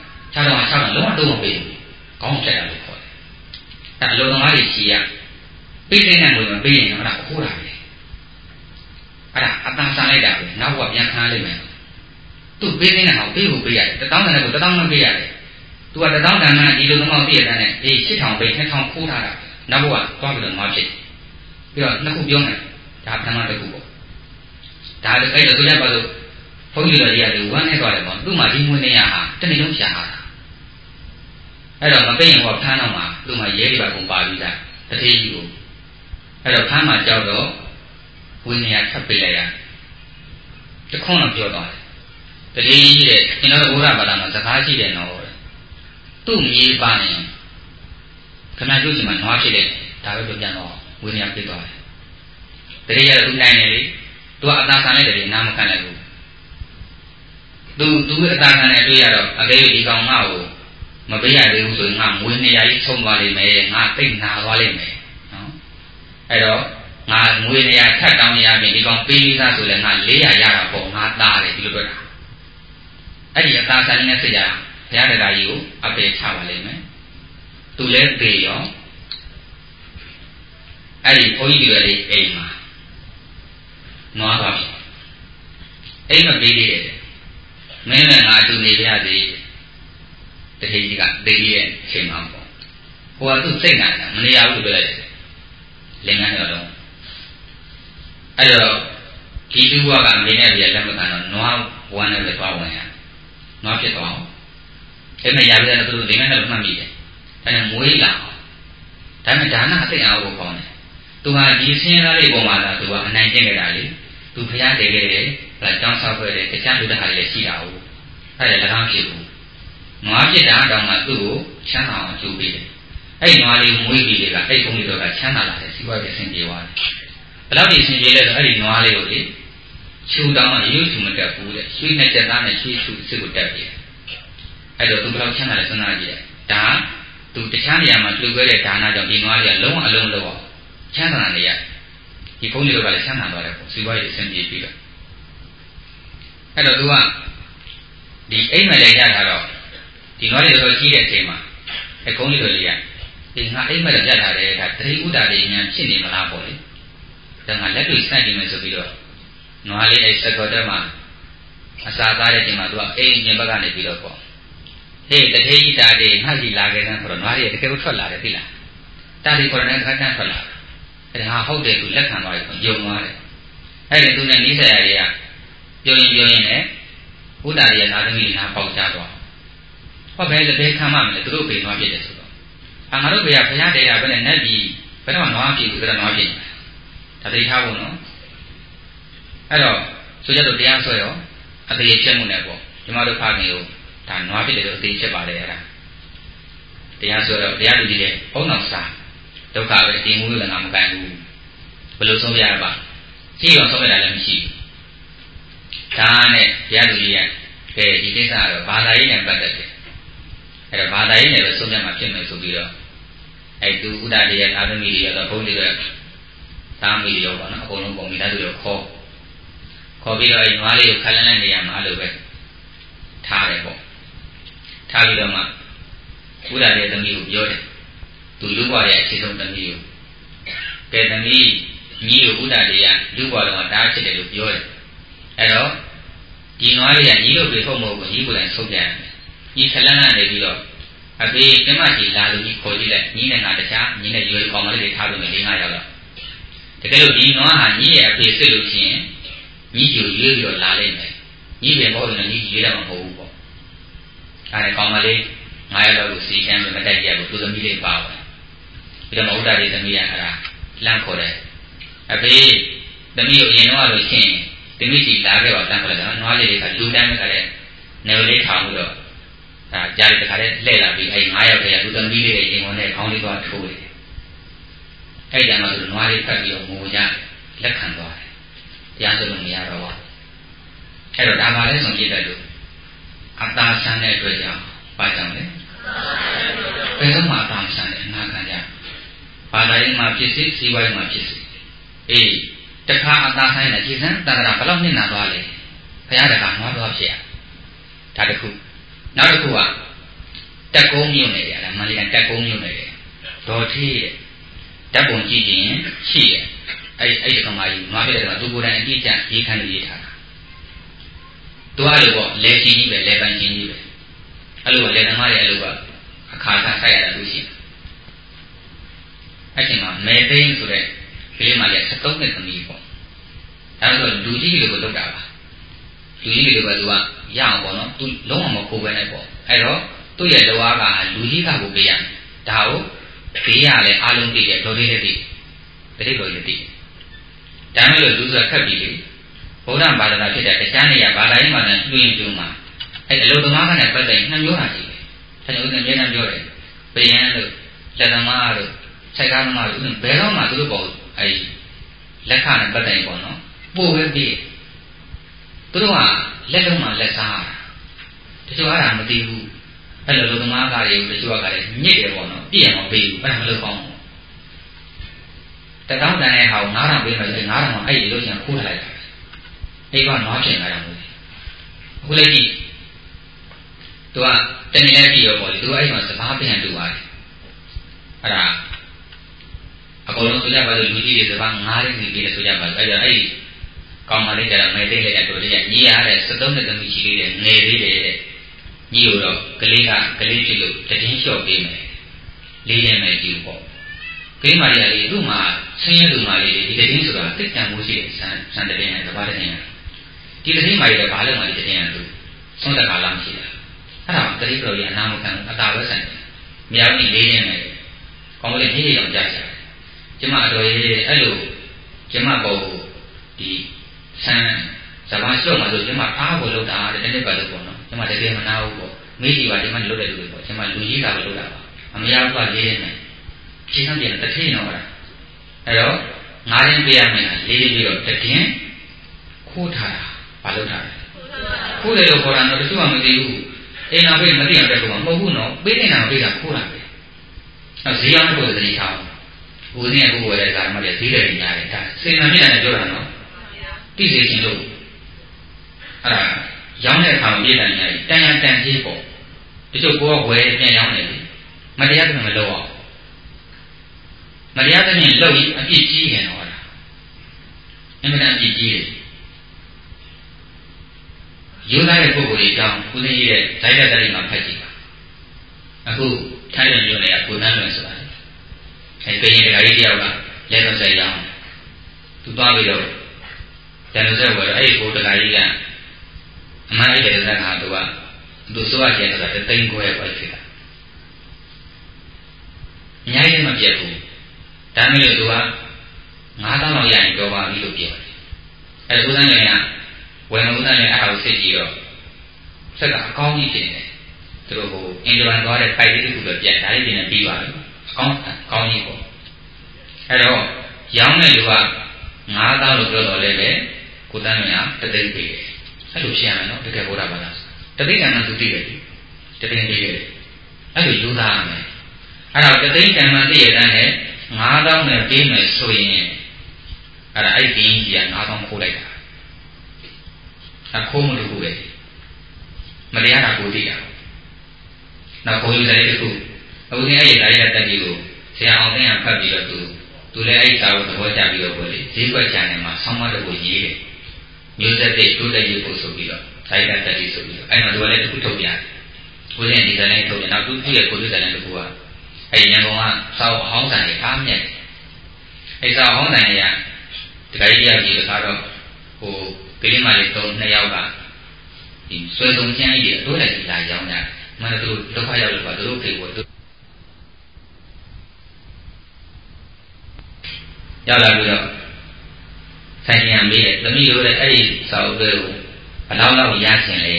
6000လုံးဝတော့မပေးဘူးကောင်းချက်တာလို့ခေါ်တယ်အဲအလုံသမားတွေရှိရပေးတဲ့နဲ့ငွေမပေးရင်တော့ဒါခိုးတာပဲအဲ့ဒါအတန်ဆန်လိုက်တာပဲနောက်ကပြန်ခါလိုက်မယ်သူ့ပေးနေတဲ့ကောင်ပေးဖို့ပေးရတယ်1000တန်နဲ့ကို1000မပေးရတယ်သူက1000တန်မှဒီလိုသမောက်ပြည့်တဲ့နဲ့အေး8000ပေး2000ခိုးထားတာနောက်ကသွားပြီးတော့ငါဖြစ်ပြီးတော့နှစ်ခုပြောမယ်ဒါပထမတစ်ခုပေါ့ဒါလည်းအဲ့တော့သူလည်းပါလို့ဘုန်းကြီးတော်ကြီးကလည်းဝမ်းနေသွားတယ်ပေါ့သူ့မှာဒီငွေနေရဟာတနေ့လုံးရှာတာအဲ့တော့မပေးရင်ဟောဖမ်းတော့မှသူ့မှာရဲတွေပါကုန်ပါပြီးသားတတိယကြီးကိုအဲ့တော့ဖမ်းမှကြောက်တော့ဝိနည်းထပ်ပေးလိုက်ရတခွန်းတော့ပြောသွားတယ်တတိယကြီးတဲ့ကျွန်တော်တို့ဘုရားဘာသာမှာစကားရှိတယ်နော်သူ့မြေးပါနေခဏကျိုးချင်မှနွားဖြစ်တယ်ဒါပဲပြောပြန်တော့ဝိနည်းပေးသွားတယ်တတိယသူနိုင်နေလေသူကအသာခံလိုက်တယ်နားမခံလိုက်ဘူးသူအသာခံနဲ့တွေ့ရတော့အကယ်၍ဒီကောင်ငါ့ကိုမပေးရသေးဘူးဆိုရင်ငါမွေးနေရကြီးဆုံးသွားလိမ့်မယ်ငါသိပ်နာသွားလိမ့်မယ်နော်အဲ့တော့ငါမွေးနေရထပ်တောင်းရမယ်ဒီကောင်ပေးပြီးသားဆိုလည်းငါ400ရတာပေါ့ငါသားတယ်ဒီလိုပြောတာအဲ့ဒီအသာခံနဲ့စိတ်ရဘုရားတရားကြီးကိုအပေချပါလိမ့်မယ်သူလည်းပေရောအဲ့ဒီဘုန်းကြီးတွေလေးအိမ်မှာနွားပါအိမ်မပေးသေးတယ်မင်းလည်းငါတူနေရသေးတတိကြီးကသိရဲ့အချိန်မှာပေါ့ဟိုကသူ့စိတ်နာမနေရဘူးလို့ပြောလိုက်တယ်လင်္ကာတော့အဲ့တော့ဒီသူကမင်းနဲ့ပြလက်မကန်တော့နွားဝမ်းနဲ့ပဲသွားဝင်ရနွားဖြစ်သွားအောင်အဲ့မဲ့ရပြတဲ့သူတို့လင်္ကာနဲ့မှတ်မိတယ်ဒါနဲ့မွေးလာအောင်ဒါနဲ့ဒါနအသိအောင်ကိုကောင်းတယ်သူကဒီဆင်းရဲလေးပုံမှာသာသူကအနိုင်ကျင့်ကြတာလေသူဖျားတယ်ခဲ့တယ်ဒါကြောင်းဆောက်ခဲ့တယ်တခြားလူတွေဟာလည်းရှိတာဟုတ်အဲ့ဒါလည်းကောင်းဖြစ်ဘူးနွားဖြစ်တာတောင်မှသူ့ကိုချမ်းသာအောင်ကြိုးပေးတယ်အဲ့နွားလေးမွေးပြီးတွေကအဲ့ဘုန်းကြီးတို့ကချမ်းသာလာတယ်စီးပွားရေးဆင်ပြေသွားတယ်ဘယ်လောက်ဒီဆင်ပြေလဲဆိုအဲ့ဒီနွားလေးကိုလေချူတောင်မှရိုးချူမတက်ဘူးတဲ့ရွှေနဲ့ကြက်သားနဲ့ရွှေချူစစ်ကိုတက်ပြီအဲ့တော့သူဘယ်လောက်ချမ်းသာလဲစဉ်းစားကြည့်ဒါသူတခြားနေရာမှာတွေ့ခဲ့တဲ့ဒါနကြောင့်ဒီနွားလေးကလုံးဝအလုံးလုံးချမ်းသာနေရဒီဘုန်းကြီးတို့ကလည်းချမ်းသာသွားတယ်ပေါ့စီးပွားရေးဆင်ပြေပြီးတော့အဲ့တော့သူကဒီအိမ်မလဲရတာတော့ဒီနွားလေးတော်ကြီးတဲ့အချိန်မှာအကုန်းလေးတို့လေးရဒီငါအိမ်မလဲရတာလေဒါတတိဥဒ္ဒါတွေဉာဏ်ဖြစ်နေမလားပေါ့လေဒါငါလက်တွေ့စတင်မယ်ဆိုပြီးတော့နွားလေးအဲ့စကောတဲမှာအစာသားတဲ့ချိန်မှာသူကအိမ်ညင်ဘက်ကနေပြီးတော့ပေါ့ဟေးတတိဥဒ္ဒါတွေငါကြီးလာခဲ့တယ်ဆိုတော့နွားလေးတကယ်ထွက်လာတယ်သိလားတာဒီခေါ်တဲ့ခါတန်းထွက်လာအဲ့ဒါဟုတ်တယ်သူလက်ခံသွားပြီယုံသွားတယ်အဲ့ဒီသူနဲ့နိစ္စရာတွေကပြောရင်လည်းဘုဒ္ဓရဲ့သာသမီတွေဟာပေါက်ကြသွားဟောဘယ်လက်ခံမှမလဲသူတို့ပေနွားဖြစ်တယ်ဆိုတော့ငါတို့ဘေးကဘုရားတရားပဲနဲ့နတ်ကြီးဘယ်တော့နွားဖြစ်ဘူးဆိုတော့နွားဖြစ်ဒါသိထားဖို့နော်အဲ့တော့ဆိုကြတော့တရားဆွဲရောအသေးချက်မှုနဲ့ပေါ့ဒီမှာတို့ဖခင်ကိုဒါနွားဖြစ်တယ်ဆိုအသေးချက်ပါတယ်အဲ့ဒါတရားဆွဲတော့တရားလူကြီးရဲ့ဘုံတော်စားဒုက္ခပဲတင်မှုလည်းငါမကန်ဘူးဘယ်လိုဆုံးပြရပါရှိတော့ဆုံးပြတာလည်းမရှိဘူးဒါနဲ့ဘုရားလူကြီးကကဲဒီကိစ္စကတော့ဘာသာရေးနဲ့ပတ်သက်တယ်အဲ့တော့ဘာသာရေးနဲ့ပဲဆုံးဖြတ်မှဖြစ်မယ်ဆိုပြီးတော့အဲ့သူဥဒ္ဒတရဲ့သာသမီတွေရောဘုန်းကြီးတွေသာမီတွေရောပေါ့နော်အကုန်လုံးပုံမိသားစုတွေခေါ်ပြီးတော့အဲ့နွားလေးကိုခက်လန်းတဲ့နေရာမှာအဲ့လိုပဲထားတယ်ပေါ့ထားပြီးတော့မှဥဒ္ဒတရဲ့သမီးကိုပြောတယ်သူလူ့ဘဝရဲ့အခြေဆုံးသမီးကိုကဲသမီးညီကိုဥဒ္ဒတရဲ့လူ့ဘဝတော့တားဖြစ်တယ်လို့ပြောတယ်အဲ့တော့ဒီနွားလေးကညီတို့ပြေဖို့မဟုတ်ဘူးညီကိုလည်းဆုံးပြန်တယ်ညီခလန်းကနေပြီးတော့အဖေကျမကြီးလာလို့ညီခေါ်ကြည့်လိုက်ညီနဲ့ငါတခြားညီနဲ့ရွေးကောင်မလေးတွေထားလို့မယ်၄-၅ယောက်တော့တကယ်လို့ဒီနွားဟာညီရဲ့အဖေစစ်လို့ရှိရင်ညီကိုရွေးပြီးတော့လာလိမ့်မယ်ညီပဲမဟုတ်ရင်ညီရွေးတော့မဟုတ်ဘူးပေါ့အဲ့ဒါကောင်မလေး9ယောက်လောက်ကိုစီကမ်းပြီးမတိုက်ကြဘူးသူသမီးလေးပါဝင်ပြီးတော့မဟုတ်တာတွေသမီးရအဲ့ဒါလမ်းခေါ်တယ်အဖေသမီးကိုရင်တော့လို့ရှိရင်တမိစီလာခဲ့ပါတန်းခေါ်တယ်နော်နွားလေးတွေကလူတန်းမဲ့ခါတဲ့နေလေးထောင်ပြီးတော့ဒါကြားတဲ့ခါတဲ့လှည့်လာပြီးအဲ့9ယောက်တည်းကသူသမီးလေးတွေရင်ဝင်တဲ့ခေါင်းလေးသွားထိုးတယ်အဲ့ကြမှာသူနွားလေးဖတ်ပြီးတော့ငိုကြလက်ခံသွားတယ်တရားဆိုလို့မရတော့ဘူးအဲ့တော့ဒါပါလဲဆိုကြည့်တယ်လို့အသာဆန်းတဲ့အတွက်ကြောင့်ဘာကြောင့်လဲဘယ်တော့မှအသာဆန်းတဲ့အနာခံကြဘာသာရေးမှာဖြစ်စေစီးပွားရေးမှာဖြစ်စေအေးတခါအသာဆိုင်တဲ့ခြေစမ်းတက္ကရာဘယ်လောက်နှစ်နာသွားလဲဘုရားတက္ကနွားသွားဖြစ်ရဒါတခုနောက်တစ်ခုကတက်ကုန်းမြို့နယ်ရလားမန္တလေးကတက်ကုန်းမြို့နယ်တယ်ဒေါ်ထေးတဲ့တက်ပုံကြည့်ရင်ရှိတယ်အဲ့ဒီကမာကြီးနွားဖြစ်တဲ့ကသူကိုယ်တိုင်အကြည့်ကြရေးခန်းရေးထားတာသူအဲ့လိုပေါ့လေရှိကြီးပဲလေပန်းကြီးကြီးပဲအဲ့လိုလေသမားတွေအဲ့လိုကအခါစားဆိုင်ရတာလို့ရှိတယ်အဲ့ဒီမှာမဲသိန်းဆိုတဲ့ကလေးမလေး73နှစ်သမီးပေါ့အဲ့တော့လူကြီးတွေကိုလောက်တာပါလူကြီးတွေကသူကရအောင်ပေါ့နော်သူလုံးဝမခိုးပဲနဲ့ပေါ့အဲ့တော့သူ့ရဲ့လောအားကလူကြီးကကိုပေးရမယ်ဒါကိုဘေးရလဲအားလုံးသိတယ်ဒေါ်လေးလည်းသိတယ်တတိတော်လည်းသိဒါမှမဟုတ်လူဆိုတာခက်ပြီလေဗုဒ္ဓဘာသာဖြစ်တဲ့တရားနေရဘာသာရေးမှာလည်းတွင်းတွင်းမှာအဲ့အလုသမားကလည်းပတ်သက်နှမျိုးဟာရှိတယ်။ဒါကြောင့်ဦးဇင်းအမြဲတမ်းပြောတယ်။ပယံလို့လက်သမားလို့ခြိုက်ကားသမားလို့ဘယ်တော့မှသူတို့ပေါ့အဲ့လက်ခနဲ့ပတ်တိုင်ပေါ့နော်ပို့ပဲပြီးသူတို့ကလက်လုံးမှာလက်စားတချို့အဲ့ဒါမသိဘူးအဲ့လိုလူသမားကတွေတချို့ကလည်းညစ်တယ်ပေါ့နော်ပြည့်အောင်ပေးဘူးအဲ့ဒါမလုပ်ကောင်းဘူးတကောင်းတန်တဲ့ဟာကို9000ပေးမှဆို9000မှာအဲ့ဒီလို့ချင်ခိုးထားလိုက်တာအဲ့ကနွားပြင်လာတာမဟုတ်ဘူးအခုလည်းကြည့်သူကတနေ့လည်းကြည့်ရောပေါ့လေသူအဲ့မှာစဘာပြန်တူပါတယ်အဲ့ဒါအကုန်လုံးဆိုကြပါလို့လူကြီးတွေစဘာ9ရက်နေပြီလေဆိုကြပါအဲ့ဒါအဲ့ကောင်းမလေးကြတော့မဲသိလိုက်တဲ့တို့တွေကညီရတဲ့73နှစ်သမီးရှိသေးတယ်ငယ်သေးတယ်တဲ့ညီတို့ကလေးဖြစ်လို့တည်င်းလျှော့ပေးမယ်လေးရင်မယ်ကြည့်ပေါ့ကိန်းမာရီလေးသူ့မှာဆင်းရဲသူမာလေးဒီတည်င်းဆိုတာတိတ်တန်မှုရှိတဲ့စံတည်င်းနဲ့စဘာတည်င်းဒီတည်င်းမာရီကဘာလို့မှဒီတည်င်းရသူသုံးတခါလောက်ရှိတာအဲ့ဒါတတိပရောကြီးအနာမခံအသာပဲဆိုင်မြောက်ကြီးလေးရင်မယ်ကောင်းမလေးညည်အောင်ကြားချင်ကျမအတော်ရေးအဲ့လိုကျမပေါ့ဒီဆန်းစဘာလျှော့မှာဆိုကျမအားကိုလောက်တာတဲ့နေ့ပတ်လို့ပေါ့နော်ကျမတကယ်မနာဘူးပေါ့မိကြီးပါကျမလုတ်တဲ့လူတွေပေါ့ကျမလူကြီးတာပဲလုတ်တာပါအမရဘူးကလေးနေရှင်းဆောင်ပြန်တစ်ထိတော့လားအဲ့တော့9ရင်းပေးရမယ်လေးပြီးတော့တည်င်းခိုးထားတာဘာလုတ်ထားလဲခိုးတယ်လို့ခေါ်တာတော့တချို့ကမသိဘူးအိမ်တော်ပြေးမသိအောင်တဲ့ကောင်မဟုတ်ဘူးနော်ပေးနေတာပေးတာခိုးတာပဲအဲ့ဈေးရောက်တဲ့ကိုသတိထားဦးဇင်းရဲ့ကိုယ်ဝယ်တဲ့ကာမတွေဈေးတယ်ညာတယ်ဒါစေနာမြတ်နဲ့ပြောတာနော်သိစေခြင်းလို့အဲ့ဒါရောင်းတဲ့အခါမှာပြည်တယ်ညာတန်ရတန်ကြီးပေါ့တချို့ကိုယ်ကဝယ်ပြန်ရောင်းတယ်မတရားတဲ့မလုပ်အောင်မတရားတဲ့နဲ့လုပ်ရင်အပြစ်ကြီးတယ်တော့လားအမှန်တန်အပြစ်ကြီးတယ်ယူလာတဲ့ပုဂ္ဂိုလ်တွေကြောင့်ဦးဇင်းရဲ့ဓာတ်တက်တွေမှာဖတ်ကြည့်ပါအခုထိုင်းရမျိုးနဲ့ကိုယ်တန်းလွင်ဆိုတာအဲကရင်တခါကြီးတယောက်ကလက်တော့ဆက်ရောင်းသူသွားပြီးတော့တန်လို့ဆက်ဝယ်တော့အဲ့ဒီကိုတခါကြီးကအမှန်အဲ့တဲ့ဇာတ်ဟာသူစိုးရကျဲဆိုတာတသိန်းခွဲပဲဖြစ်တာအများကြီးမပြတ်ဘူးဒါမျိုးလေသူက9000လောက်ရရင်တော့ပါပြီလို့ပြောတယ်အဲ့ဒါဦးဇန်းလည်းဝယ်မဦးဇန်းလည်းအဲ့ဒါကိုစစ်ကြည့်တော့စက်ကအကောင်းကြီးဖြစ်နေတယ်သူတို့ကိုအင်ဂျန်သွားတဲ့ဖိုက်လေးတစ်ခုပဲပြန်ဒါလေးတင်နေပြီးပါပြီအကောင်းကြီးပေါ့အဲ့တော့ရောင်းတဲ့လူက9000လို့ပြောတော့လည်းပဲကိုတန်းမြတ်တသိန်းပေးတယ်အဲ့လိုဖြစ်ရမယ်နော်တကယ်ဘုရားဘာသာတသိန်းကံကသူသိတယ်တသိန်းပေးတယ်အဲ့လိုယူသားရမယ်အဲ့တော့တသိန်းကံမှသိရတဲ့နဲ့9000နဲ့ပေးမယ်ဆိုရင်အဲ့ဒါအဲ့ဒီင်းကြီးက9000ခိုးလိုက်တာခိုးမလို့ပဲမတရားတာကိုသိတာနောက်ကိုယူတဲ့တခုအခုဒီအဲ့ဒီဓာတ်ရတက်ကြီးကိုဆရာအောင်သိရဖတ်ပြီးတော့သူလည်းအဲ့ဒီစာကိုသဘောကျပြီးတော့ပေါ့လေဈေးကွက်ချန်နယ်မှာဆောင်းမတကူရေးတယ်မျိုးဆက်တဲ့တိုးတက်ရေးဖို့ဆိုပြီးတော့ဓာတ်ရတက်ကြီးဆိုပြီးတော့အဲ့မှာသူကလည်းတခုထုတ်ပြတယ်ကိုယ်နဲ့ဒီဇိုင်းထုတ်တယ်နောက်သူရဲ့ကိုယ်ဒီဇိုင်းတခုကအဲ့ရန်ကုန်ကစာအုပ်အဟောင်းဆိုင်တွေအားမြတ်အဲ့စာအုပ်အဟောင်းဆိုင်တွေကဒီကကြီးရောက်ပြီးတော့ဟိုကလေးမလေး2ယောက်ကဒီဆွဲဆုံးကျန်းကြီးတွေအတိုးလိုက်လာရောင်းကြမင်းတို့ဒုက္ခရောက်လို့ပါတို့ခေကိုရောက်လာပြီးတော့ဆိုင်ရံမေးတယ်သမီးတို့လည်းအဲ့ဒီစာအုပ်တွေကိုဘယ်လောက်ရချင်လဲ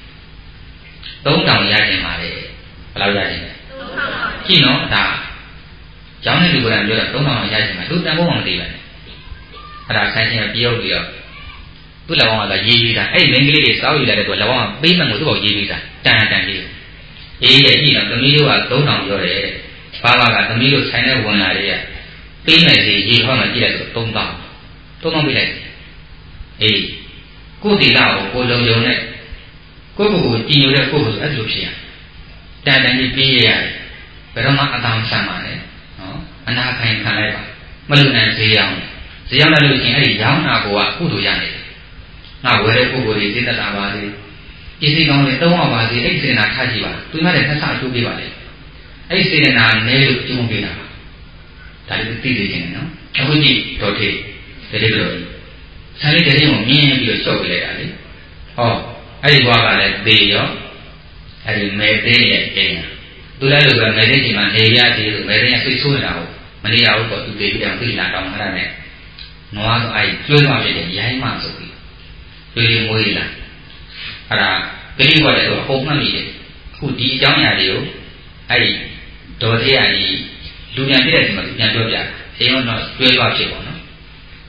3000ရချင်ပါလေဘယ်လောက်ရချင်လဲ3000ကြည့်နော်ဒါကျောင်းတဲ့လူကလည်းပြောတာ3000ရချင်ပါသူတန်ဖို့မသိပါနဲ့အဲ့ဒါဆိုင်ရှင်ကပြောပြီးတော့သူ့လက်ဝါးကရေးပြီးတာအဲ့ဒီမင်းကလေးတွေစောက်ယူလာတဲ့သူလက်ဝါးကပေးမှန်ကိုသူ့ဘောရေးပြီးတာတန်လေးအေးတဲ့ကြည့်တော့သမီးတို့က3000ပြောတယ်ဘာကသမီးတို့ဆိုင်နဲ့ဝင်လာတဲ့ပေးမယ်စီရေခေါ်မှကြည့်လိုက်ဆို3000ပေးလိုက်အေးကိုယ်တီလာကိုကိုလုံးယုံနဲ့ကိုယ့်ကိုယ်ကြည်ညိုတဲ့ကိုယ့်ကိုယ်ဆိုအဲ့လိုဖြစ်ရတန်ကြီးပေးရတယ်ဘယ်တော့မှအတောင်ဆံပါနဲ့နော်အနာခံလိုက်ပါမလုံနိုင်ဈေးရောက်လာလို့ရှိရင်အဲ့ဒီရောင်းတာကကုသိုလ်ရနေတယ်ငါဝယ်တဲ့ပုဂ္ဂိုလ်တွေသိတတ်တာပါလေပစ္စည်းကောင်းတွေသုံးအောင်ပါစေအဲ့ဒီစေနာထားကြည့်ပါသူများလည်းနှစ်ဆအကျိုးပေးပါလေအဲ့ဒီစေနာနဲလို့ကျုံပေးတာပါဒါလည်းသိနေခြင်းနော်အခုကြည့်တော်ထေတတိတော်ဆိုင်လေးတည်းကိုမြင်ပြီးတော့လျှော့ပေးလိုက်တာလေဟောအဲ့ဒီဘွားကလည်းသေရောအဲ့ဒီမဲသေးရဲ့အိမ်သူလည်းလို့ပဲမဲသေးချိန်မှာနေရသေးလို့မဲသေးကစိတ်ဆိုးနေတာကိုမနေရဘူးပေါ့သူသေပြီးတော့သိလာတောင်းထားတယ်နွားဆိုအဲ့ကျွေးသွားဖြစ်တယ်ရိုင်းမှဆိုပြီးကျွေးမွေးလာအဲ့ဒါကလေးကလည်းတော့ပုံမှန်နေတယ်အခုဒီအကြောင်းအရာတွေကိုအဲ့ဒီဒေါ်သေးရကြီးလူညာပြည့်တဲ့ဒီမှာပြန်ပြောပြအိမ်တော့ကျွေးသွားဖြစ်ပေါ့နော်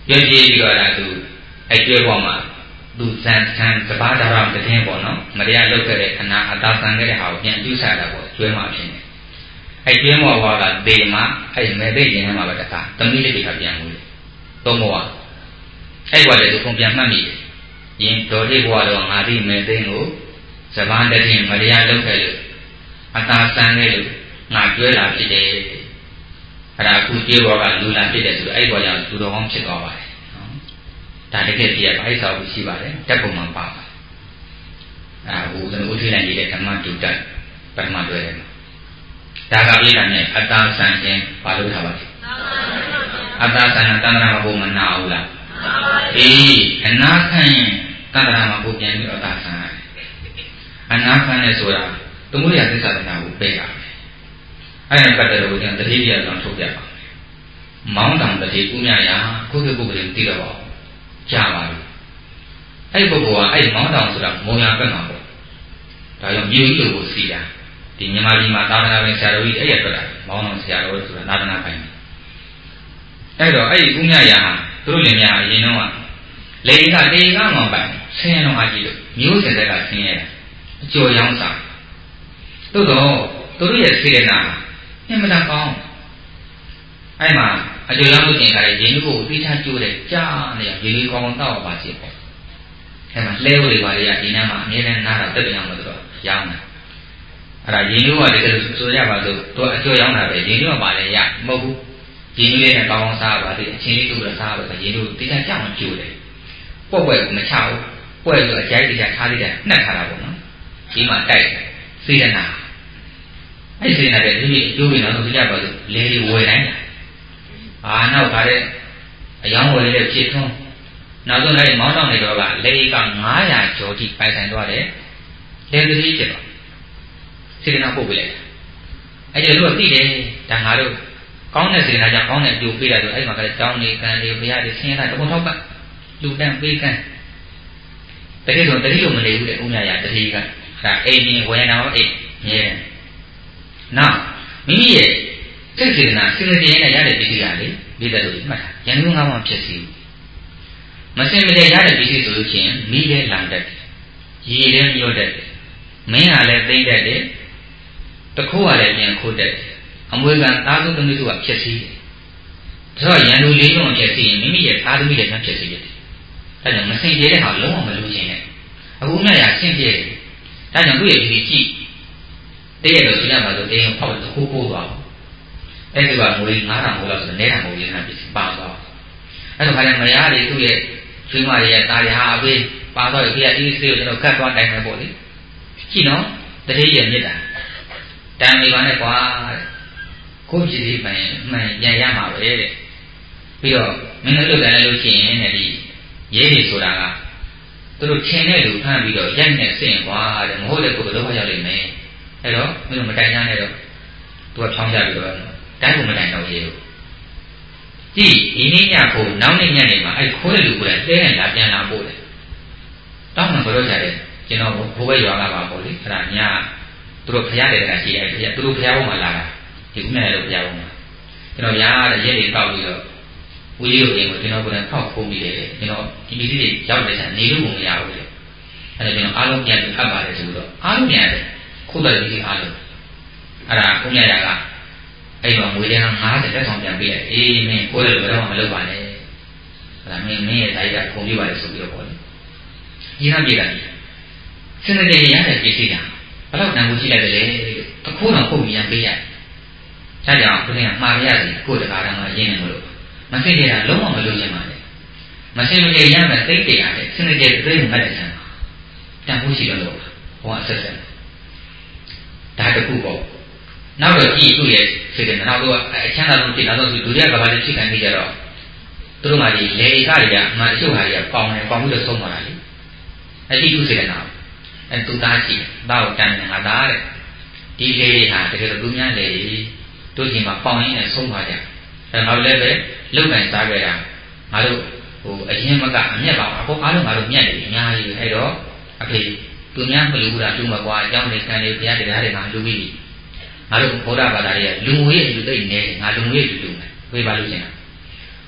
ပြောကြည့်ပြီးတော့ဒါသူအဲ့ကျွဲပေါ်မှာသူစံစဘာသာရတဲ့တင်းပေါ့နော်မတရားလုပ်ခဲ့တဲ့ခဏအသာဆန်ခဲ့တဲ့ဟာကိုပြန်ပြုဆရတာပေါ့ကျွဲမှာဖြစ်နေအဲ့ကျွဲမော်ဘွားကဒေမှာအဲ့မဲသိရင်ထဲမှာပဲတခါသမီးလေးတွေကပြန်မှုလေသုံးဘွားအဲ့ဘွားလည်းသူပုံပြန်မှတ်မိတယ်ရင်တော်လေးဘွားတော့ငါဒီမဲသိကိုစဘာတဲ့တင်းမတရားလုပ်ခဲ့လို့အသာဆန်ခဲ့လို့ငါကျွဲလာဖြစ်တယ်အဲ့ဒါအခုကျွဲဘွားကလူလာဖြစ်တယ်ဆိုတော့အဲ့ဘွားကြောင့်လူတော်ကောင်းဖြစ်သွားပါတယ်ဒါတကယ်ပြရပါအဲ့စာကိုရှိပါတယ်တက်ပုံမှန်ပါပါဟိုကျွန်တော်ဦးထိလိုက်နေတဲ့ဓမ္မတူတက်ပထမတွေ့တယ်ဒါကပြတာနဲ့အတာဆန်ခြင်းဘာလို့ထားပါလဲအတာဆန်တန္တရာမဘုံမနာဘူးလားအေးအနာခံရင်တန္တရာမဘုံပြန်ပြီးအတာဆန်ရတယ်အနာခံနဲ့ဆိုတာသမုဒိယသစ္စာတရားကိုပြေးတာအဲ့ဒါပတ်တယ်လို့ကျွန်တော်တတိယဆောင်ထုတ်ပြပါမယ်မောင်းတောင်တတိဥမြရာခုခေတ်ပုဂ္ဂိုလ်သိတော့ပါကြာပါပြီအဲ့ပုဂ္ဂိုလ်ကအဲ့မောင်းတောင်ဆိုတာမုံရဘက်မှာပေါ့ဒါကြောင့်မြို့ကြီးလိုကိုစီးတာဒီမြန်မာပြည်မှာသာသနာ့ဆရာတော်ကြီးအဲ့ရထွက်တာမောင်းတောင်ဆရာတော်ဆိုတာသာသနာ့ပိုင်းအဲ့တော့အဲ့ဒီဥမြရာဟာသူတို့လင်မယားအရင်တော့လေကတေကမောင်ပိုင်ဆင်းရဲတော်အားကြီးလို့မျိုးစင်တဲ့ကဆင်းရဲတာအကျော်ရောင်းစားသို့တော့သူတို့ရဲ့စေတနာအမှန်တကောင်းအဲ့မှာအကျော်ရောင်းလို့ကျင်ခါရဲ့ရင်းနှီးကိုသိချကျိုးတယ်ကြားနေရရင်းနှီးကောင်းကောင်းတောက်ပါစေပေါ့အဲ့မှာလဲဝေပါလေရဒီနားမှာအမြဲတမ်းနားတာတက်ပြန်အောင်လို့တော့ရောင်းတာအဲ့ဒါရင်းနှီးကတကယ်လို့ဆိုရပါလို့သူအကျော်ရောင်းတာပဲရင်းနှီးကပါလေရမဟုတ်ဘူးရင်းနှီးလေးနဲ့ကောင်းကောင်းစားပါသေးအချင်းလေးတို့လည်းစားပါပဲရင်းနှီးကိုသိချကြောက်မကျိုးတယ်ပွက်ပွက်ကိုမချဘူးပွက်ဆိုအကြိုက်တရားထားလိုက်တာနှက်ထားတာပေါ့နော်ဒီမှာတိုက်စေတနာအဲ့စေတနာတဲ့ဒီအကျိုးတွေတော့သိကြပါလို့လေတွေဝယ်တိုင်းတာနောက်ခါတဲ့အယောင်းဝယ်တဲ့ဖြစ်ထွန်းနောက်ဆုံးလည်းမောင်းတောင်နေတော့ကလေက900ကျော်ထိပိုင်ဆိုင်သွားတယ်လေသတိဖြစ်တော့စေတနာပို့ပေးလိုက်အဲ့ဒီလိုသိတယ်ဒါငါတို့ကောင်းတဲ့စေတနာကြောင့်ကောင်းတဲ့အကျိုးပေးတာဆိုအဲ့မှာကလည်းတောင်းနေကံတွေဘုရားတွေဆင်းရဲတာတပုံထောက်ပတ်လူတန်းပေးကန်းတကယ်ဆိုတတိယမနေဘူးတဲ့ဥညာရတတိကဒါအိမ်ကြီးဝယ်နာအိမ်မြဲတယ်နောက်မိမိရဲ့စိတ်စေတနာစင်ကြယ်နဲ့ရတဲ့ပစ္စည်းကလေဒီတဲ့လို့မှတ်တာရန်ကုန်ငါးပါးဖြစ်စီမစင်မကြယ်ရတဲ့ပစ္စည်းဆိုလို့ချင်းမိလဲလံတတ်တယ်ရေလဲမြော့တတ်တယ်မင်းကလည်းသိမ့်တတ်တယ်တခိုးကလည်းပြန်ခိုးတတ်တယ်အမွေခံသားသူသမီးတို့ကဖြစ်စီတယ်ဒါတော့ရန်သူလေးလုံးဖြစ်စီရင်မိမိရဲ့သားသမီးတွေနဲ့ဖြစ်စီတယ်ဒါကြောင့်မစင်ကြယ်တဲ့ဟာလုံးဝမလို့ခြင်းနဲ့အခုနဲ့ရဆင့်ပြည့်ဒါကြောင့်သူ့ရဲ့ဒီကြည့်တည့်ရလို့ဆိုရမှာဆိုတင်းဖောက်တခိုးပိုးသွားအဲ့ဒီကငွေ9000ကိုလောက်ဆိုနေတာမဟုတ်ရင်လည်းပါသွားအဲ့တော့ခါကျမရတွေသူ့ရဲ့ကျွေးမတွေရဲ့သားတွေဟာအပေးပါတော့ဒီကဒီစေးကိုကျွန်တော်ကတ်သွားတိုင်းမယ်ပေါ့လေကြည့်နော်တတိယမြစ်တာတန်မိပါနဲ့ကွာကိုကြည့်ဒီမှန်ပြန်ရမှာပဲတဲ့ပြီးတော့မင်းတို့လုပ်တယ်လို့ရှိရင်တဲ့ဒီရေးတွေဆိုတာကသူတို့ထင်တဲ့လူဖမ်းပြီးတော့ရိုက်နဲ့ဆင့်ကွာတဲ့မဟုတ်တဲ့ကိုယ်တော့ရောက်လိမ့်မယ်အဲ့တော့မင်းတို့မတိုင်ကြနဲ့တော့သူကဖြောင်းချပြီးတော့တိုင်းကိုမတိုင်တော့ရေလို့ကြည့်ဒီနေ့ညကိုနောက်နေ့ညနေမှာအဲ့ခိုးတဲ့လူကိုလည်းတဲနဲ့လာပြန်လာပို့တယ်တောင်းမှဘယ်လိုကြတယ်ကျွန်တော်ဘိုးဘဲရွာလာပါပေါ့လေအဲ့ဒါညသူတို့ဖျားတယ်ကရှိတယ်ဖျားသူတို့ဖျားဘုံမှာလာတာဒီဥနဲ့လို့ဖျားဘုံမှာကျွန်တော်ရားတဲ့ရက်တွေတောက်ပြီးတော့ဝီရုပ်တွေကိုကျွန်တော်ကိုယ်တိုင်ဖောက်ဖုံးပြီးတယ်ကျွန်တော်ဒီပစ္စည်းတွေရောက်တဲ့ဆန်နေလို့မရဘူးလေအဲ့ဒါကျွန်တော်အားလုံးပြန်ပြီးအပ်ပါတယ်ဆိုတော့အားလုံးပြန်တယ်ခုတ်တဲ့ဒီအားလုံးအဲ့ဒါကိုမြတ်ရကအဲ့တော့ငွေတဲ့50တက်ဆောင်ပြန်ပေးတယ်အေးမင်းကိုယ်လည်းဘယ်တော့မှမလုပ်ပါနဲ့အဲ့ဒါမင်းရဲ့ဓာတ်ကကုန်ပြပါလေဆိုပြီးတော့ပေါ့လေဒီနာပြေးတာစနေနေ့ရတဲ့ပစ္စည်းကဘယ်တော့တန်ဖို့ရှိလိုက်တယ်လေတခိုးတော့ပုံပြန်ပေးရတယ်ဒါကြောင့်ဘုရားမှားရစီကိုယ်တကားတော့ရင်းနေမလို့မသိကြတာလုံးဝမလို့ရမှာလေမသိမကြရမယ်သိတယ်ရတယ်စနေနေ့သိမှတ်တယ်ဆန်းတန်ဖို့ရှိလို့ဟောအဆက်ဆက်ဒါတခုပေါ့နောက်တော့ကြည့်သူ့ရဲ့စေတနာနောက်တော့အချမ်းသာဆုံးဖြစ်နောက်တော့သူဒုတိယကဘာလေးဖြစ်ခံနေကြတော့သူတို့မှဒီလေဧကတွေကအမှန်တချို့ဟာတွေကပေါင်တယ်ပေါင်ပြီးတော့ဆုံးသွားတာလေအဲ့ဒီသူစေတနာအဲ့သူသားရှိသားကိုတန်တယ်ငါသားတဲ့ဒီလေတွေဟာတကယ်တော့သူများလေတို့ချိန်မှာပေါင်ရင်းနဲ့ဆုံးသွားကြအဲ့နောက်လည်းပဲလုံနိုင်စားကြတာငါတို့ဟိုအရင်မကအမျက်ပါအခုအားလုံးငါတို့မျက်နေအများကြီးအဲ့တော့အဖေသူများမလူဘူးလားလူမကွာအကြောင်းတွေကံတွေဘုရားတရားတွေမှာလူပြီးငါတို့ဘုရားဘာသာတွေကလူငွေရဲ့လူသိနေငါလူငွေရဲ့လူမယ်ပြေးပါလို့ရှင်ဟ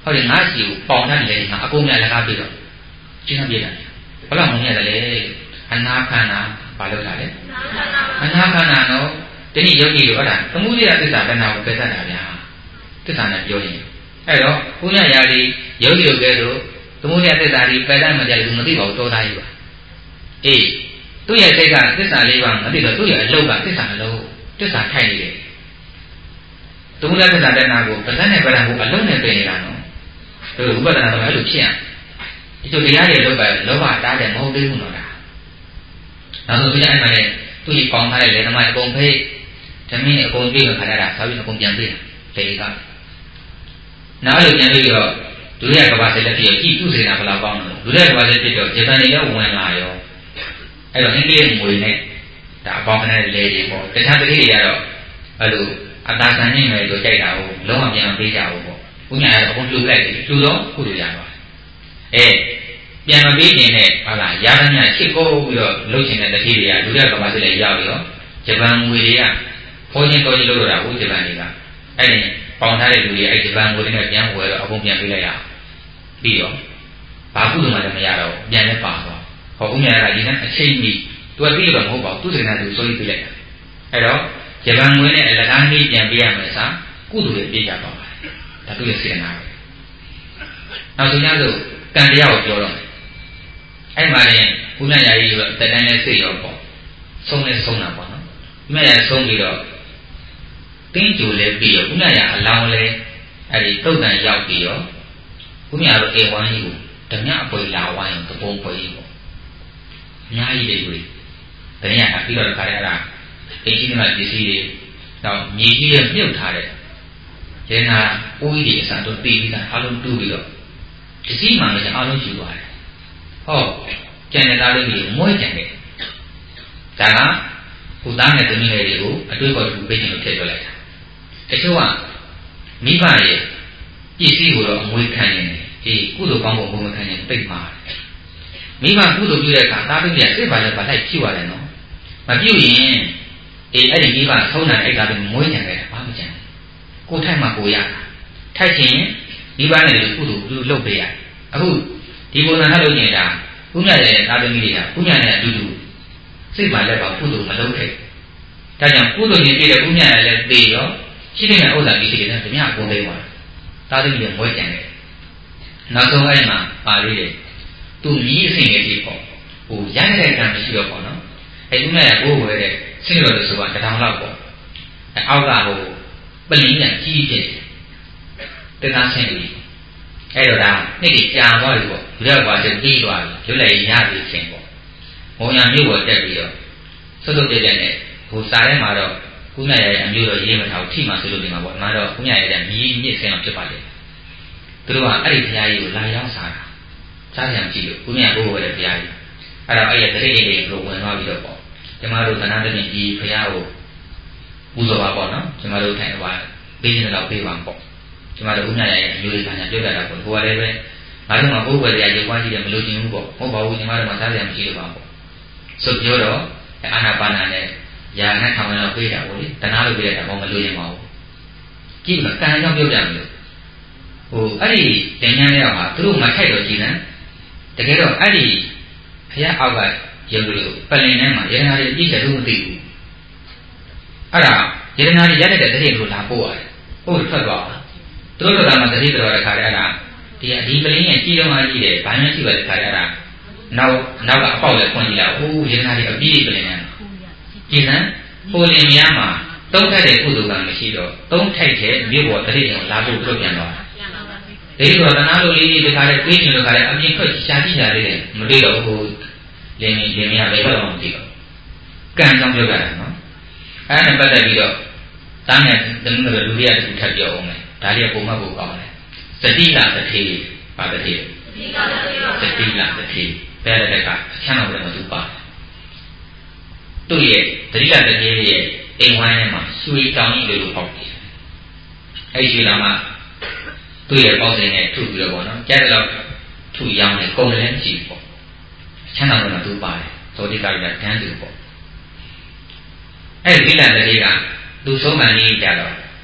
ဟောဒီငါစီကိုပေါင်ထားတယ်ငါအကုန်မြတ်လက်ကားပြီးတော့ကျင်းပြတယ်ဘလောက်မုံရတယ်လေအနာခန္ဓာဘာလို့ထားလဲအနာခန္ဓာနော်ဒီနေ့ယောဂီတို့ဟုတ်လားသမုဒိယသစ္စာတဏှာကိုပယ်တတ်တာဗျာသစ္စာနဲ့ပြောရင်အဲ့တော့ဘုရားရာဒီယောဂီတို့ကဲတော့သမုဒိယသစ္စာကြီးပယ်တတ်မှကြတယ်သူမသိပါဘူးတောသားကြီးပါအေးသူ့ရဲ့စိတ်ကသစ္စာလေးပါမသိတော့သူ့ရဲ့အလုပ်ကသစ္စာနှလုံးသစ္စာထိုက်နေတယ်သမုဒိယသစ္စာတဏှာကိုပဇတ်နဲ့ပဒံကိုအလုံးနဲ့ပယ်နေတာနော်တို့ဥပဒနာတော့အဲ့လိုဖြစ်ရဒီလိုတရားတွေလုပ်ပါလောဘတားတယ်မဟုတ်သေးဘူးနော်ဒါနောက်ဆုံးပြအဲ့မှာလေသူ့ကြီးပေါင်းထားတဲ့လေဓမ္မအကုန်ဖိတ်ဓမင်းအကုန်ပြေးခါရတာသာပြီးအကုန်ပြန်ပြေးတယ်လေကနောက်လို့ပြန်ပြီးတော့ဒုတိယကဘာဆက်လက်ပြီးကြည့်သူ့စေနာဘယ်လောက်ကောင်းလဲဒုတိယကဘာဆက်ပြီးတော့ဂျပန်တွေလည်းဝင်လာရောအဲ့တော့အင်္ဂလိပ်ငွေနဲ့ဒါအပေါင်းနဲ့လေတွေပေါ့တခြားတတိတွေကတော့အဲ့လိုအသာဆန်နေမယ်လို့ကြိုက်တာကိုလုံးဝပြန်မပေးကြဘူးပေါ့ဘုညာကတော့အကုန်လှူလိုက်တယ်လှူတော့ခုလိုရပါတယ်ပြန်မပေးခြင်းနဲ့ဟာလားရာဇညချစ်ကိုပြီးတော့လှုပ်ခြင်းတဲ့တတိတွေကဒုတိယကဘာဆက်လက်ရောက်ပြီးတော့ဂျပန်ငွေတွေကခေါ်ချင်းတော်ကြီးလို့တော့တာဟုတ်ဂျပန်တွေကအဲ့ဒီပေါင်ထားတဲ့လူတွေအဲ့ဂျပန်ငွေတွေနဲ့ပြန်ဝယ်တော့အကုန်ပြန်ပေးလိုက်ရပြီးတော့ဘာကုသိုလ်မှလည်းမရတော့ပြန်လည်းပါသွားဟောဦးမြတ်ကဒီကအချိန်ကြီးသူကပြီးတော့မဟုတ်ပါဘူးသူစိတ်နဲ့သူစိုးရိမ်ပေးလိုက်တာအဲ့တော့ဂျပန်ငွေနဲ့အလကားကြီးပြန်ပေးရမယ်စားကုသိုလ်တွေပြေးကြပါပါတယ်ဒါသူရဲ့စေနာပဲနောက်ဆုံးကြဆိုကံတရားကိုပြောတော့မယ်အဲ့မှာလည်းဦးမြတ်ရာကြီးကတက်တန်းနဲ့စိတ်ရောပေါ့ဆုံးလဲဆုံးတာပေါ့နော်ဦးမြတ်ရာဆုံးပြီးတော့တင်းကြိုလဲပြီးတော့ဦးမြတ်ရာအလောင်းလဲအဲ့ဒီတုတ်တန်ရောက်ပြီးတော့ဦးမြတ်တို့အိမ်ဝိုင်းကြီးကိုဓမြအပွေလာဝိုင်းသဘုံပွေကြီးပေါ့အများကြီးတွေတွေ့တကယ်ကပြီးတော့ခါရတာအိမ်ကြီးကပစ္စည်းတွေတော့မြေကြီးရဲ့မြုပ်ထားတဲ့ကျင်းနာဦးကြီးတွေအစားတော့တည်ပြီးသားအလုံးတူးပြီးတော့ပစ္စည်းမှလည်းအလုံးရှိသွားတယ်ဟောကျန်တဲ့သားလေးတွေမွေးကြတယ်ဒါကကိုသားနဲ့သမီးလေးတွေကိုအတွေ့အကြုံတူပေးခြင်းလို့ထည့်ပြောလိုက်တာတချို့ကမိဘရဲ့ပစ္စည်းကိုတော့အမွေခံနေတယ်ဒီကုသိုလ်ကောင်းဖို့ဘုံမခံရင်ပိတ်မှာမိဘကုသိုလ်ပြုတဲ့အခါသားသမီးတွေစိတ်ပါလဲပါလိုက်ဖြစ်ရတယ်နော်မပြုတ်ရင်အဲ့ဒီမိဘဆုံးနိုင်အဲ့ဒါတွေမွေးကြတယ်ဘာမှမကြံကိုထိုက်မှကိုရထိုက်ခြင်းမိဘနဲ့ကုသိုလ်ပြုလုပ်ပေးရအခုဒီပုံစံထားလို့နေတာဥညာရဲ့သားသမီးတွေကဥညာနဲ့အတူတူစိတ်ပါလဲပါကုသိုလ်မလုပ်ခဲ့ဒါကြောင့်ကုသိုလ်ကြီးပြည့်တဲ့ဥညာရဲ့လည်းသိရောရှိတဲ့ဥစ္စာကြီးတွေနဲ့ဓမြအကုန်သိသွားသားသမီးတွေမွေးကြတယ်နောက်ဆုံးအဲ့မှာပါသေးတယ်သူမြည်အစဉ်တွေဖြစ်ပေါ့ဟိုရတဲ့ကံမရှိတော့ပေါ့နော်အဲ့ဥညာရဲ့ကိုယ်ဝဲတဲ့ဆင်းရဲလို့ဆိုတာတစ်ထောင်လောက်ပေါ့အောက်ကဟိုပလင်းညာကြီးဖြစ်တယ်တရားဆင်းပြီအဲ့တော့ဒါနေ့ကြီးကြာသွားပြီပေါ့ဒီတော့ကွာကျပြီးသွားပြီလွတ်လည်ရပြီချင်းပေါ့ဘုံညာမြို့ပေါ်တက်ပြီးတော့ဆွတ်ဆွတ်ပြည့်တဲ့နဲ့ဟိုစာထဲမှာတော့ကုညာရဲ့အမျိုးတော်ရေးမထားဘူးထိမှဆိုလို့ဒီမှာပေါ့အမှန်တော့ကုညာရဲ့မြည်မြစ်ဆင်းအောင်ဖြစ်ပါလေသူတို့ကအဲ့ဒီဘုရားကြီးကိုလာရောက်စားတာစားကြံကြည့်လို့ကုညာဘိုးဘွယ်တဲ့ဘုရားကြီးအဲ့တော့အဲ့ရတတိယတွေကိုဝင်သွားပြီးတော့ပေါ့ကျမတို့သဏ္ဍာန်တည်းဒီဘုရားကိုပူဇော်ပါပေါ့နော်ကျမတို့ထိုင်သွားပေးနေတော့ပေးပါပေါ့ကျမတို့ကုညာရဲ့အမျိုးလေးကညာပြောတတ်တာပေါ့ကိုယ်ကလည်းပဲငါတို့မှာဘိုးဘွယ်တရားရုပ်ပွားကြည့်တယ်မလို့ချင်ဘူးပေါ့မဟုတ်ပါဘူးကျမတို့မှာစားကြံမရှိလို့ပါပေါ့ဆိုပြောတော့အာနာပါနာနဲ့ယာနဲ့ထောင်ရတော့ပေးတာပေါ့လေတနာလို့ပေးတဲ့ကောင်မလို့ရင်မဟုတ်ကြည့်မကံကြောင့်ပြောကြမလို့ဟိုအဲ့ဒီတင်ញမ်းတဲ့ဟာသူတို့မထိုက်တော့ကြည်နံတကယ်တော့အဲ့ဒီဘုရားအောက်ကရုပ်လို့ပလင်ထဲမှာယရနာတွေပြည့်တယ်လို့မသိဘူးအဲ့ဒါယရနာတွေရတဲ့တတိယလို့လာပို့ရတယ်ပို့ထွက်သွားသူတို့ကမှတတိတော်တဲ့ခါအဲ့ဒါဒီပလင်ရဲ့ကြီးတော်မှကြီးတယ်ဘာမှရှိပါတဲ့ခါအဲ့ဒါနောက်ကအပေါက်လည်းဖွင့်ကြည့်လိုက်အိုးယရနာတွေအပြည့်ပလင်ထဲကြည်နံပိုလင်များမှာသုံးထက်တဲ့ကုသိုလ်ကမရှိတော့သုံးထိုက်တဲ့မြို့ပေါ်တတိယလာဖို့ပြုတ်ပြန်သွားဒီလိုတနာလိုလေးဒီခါလေးပေးနေလို့ခါလေးအပြင်ထွက်ရှားကြည့်ကြသေးတယ်မတွေ့တော့ဘူးလင်းနေလင်းမရဘယ်တော့မှမသိတော့ကံကြောင့်ပြောကြတာနော်အဲ့ဒါနဲ့ပတ်သက်ပြီးတော့တန်းနဲ့တမန်တော်လူတွေကတူထပ်ပြောအောင်မယ်ဒါလေးကပုံမှန်ကိုကောင်းတယ်စတိလတထေပါတထေစတိလတထေပဲတဲ့ကအချမ်းတော်လည်းမတူပါသူ့ရဲ့သတိလတထေရဲ့အိမ်ဝိုင်းထဲမှာရွှေတောင်ကြီးလိုပေါက်တယ်အဲ့ရွှေတောင်ကသူ့ရဲ့ပေါက်စိန်နဲ့ထုပြီးတော့ပေါ့နော်ကျဲတော့ထုရောင်းတယ်ကုန်လည်းကြည့်ပေါ့ချမ်းသာတော့သူပါတယ်သောတိကရတန်းသူပေါ့အဲ့ဒီလန်တည်းကသူဆုံးမှန်ကြီးကြတော့တ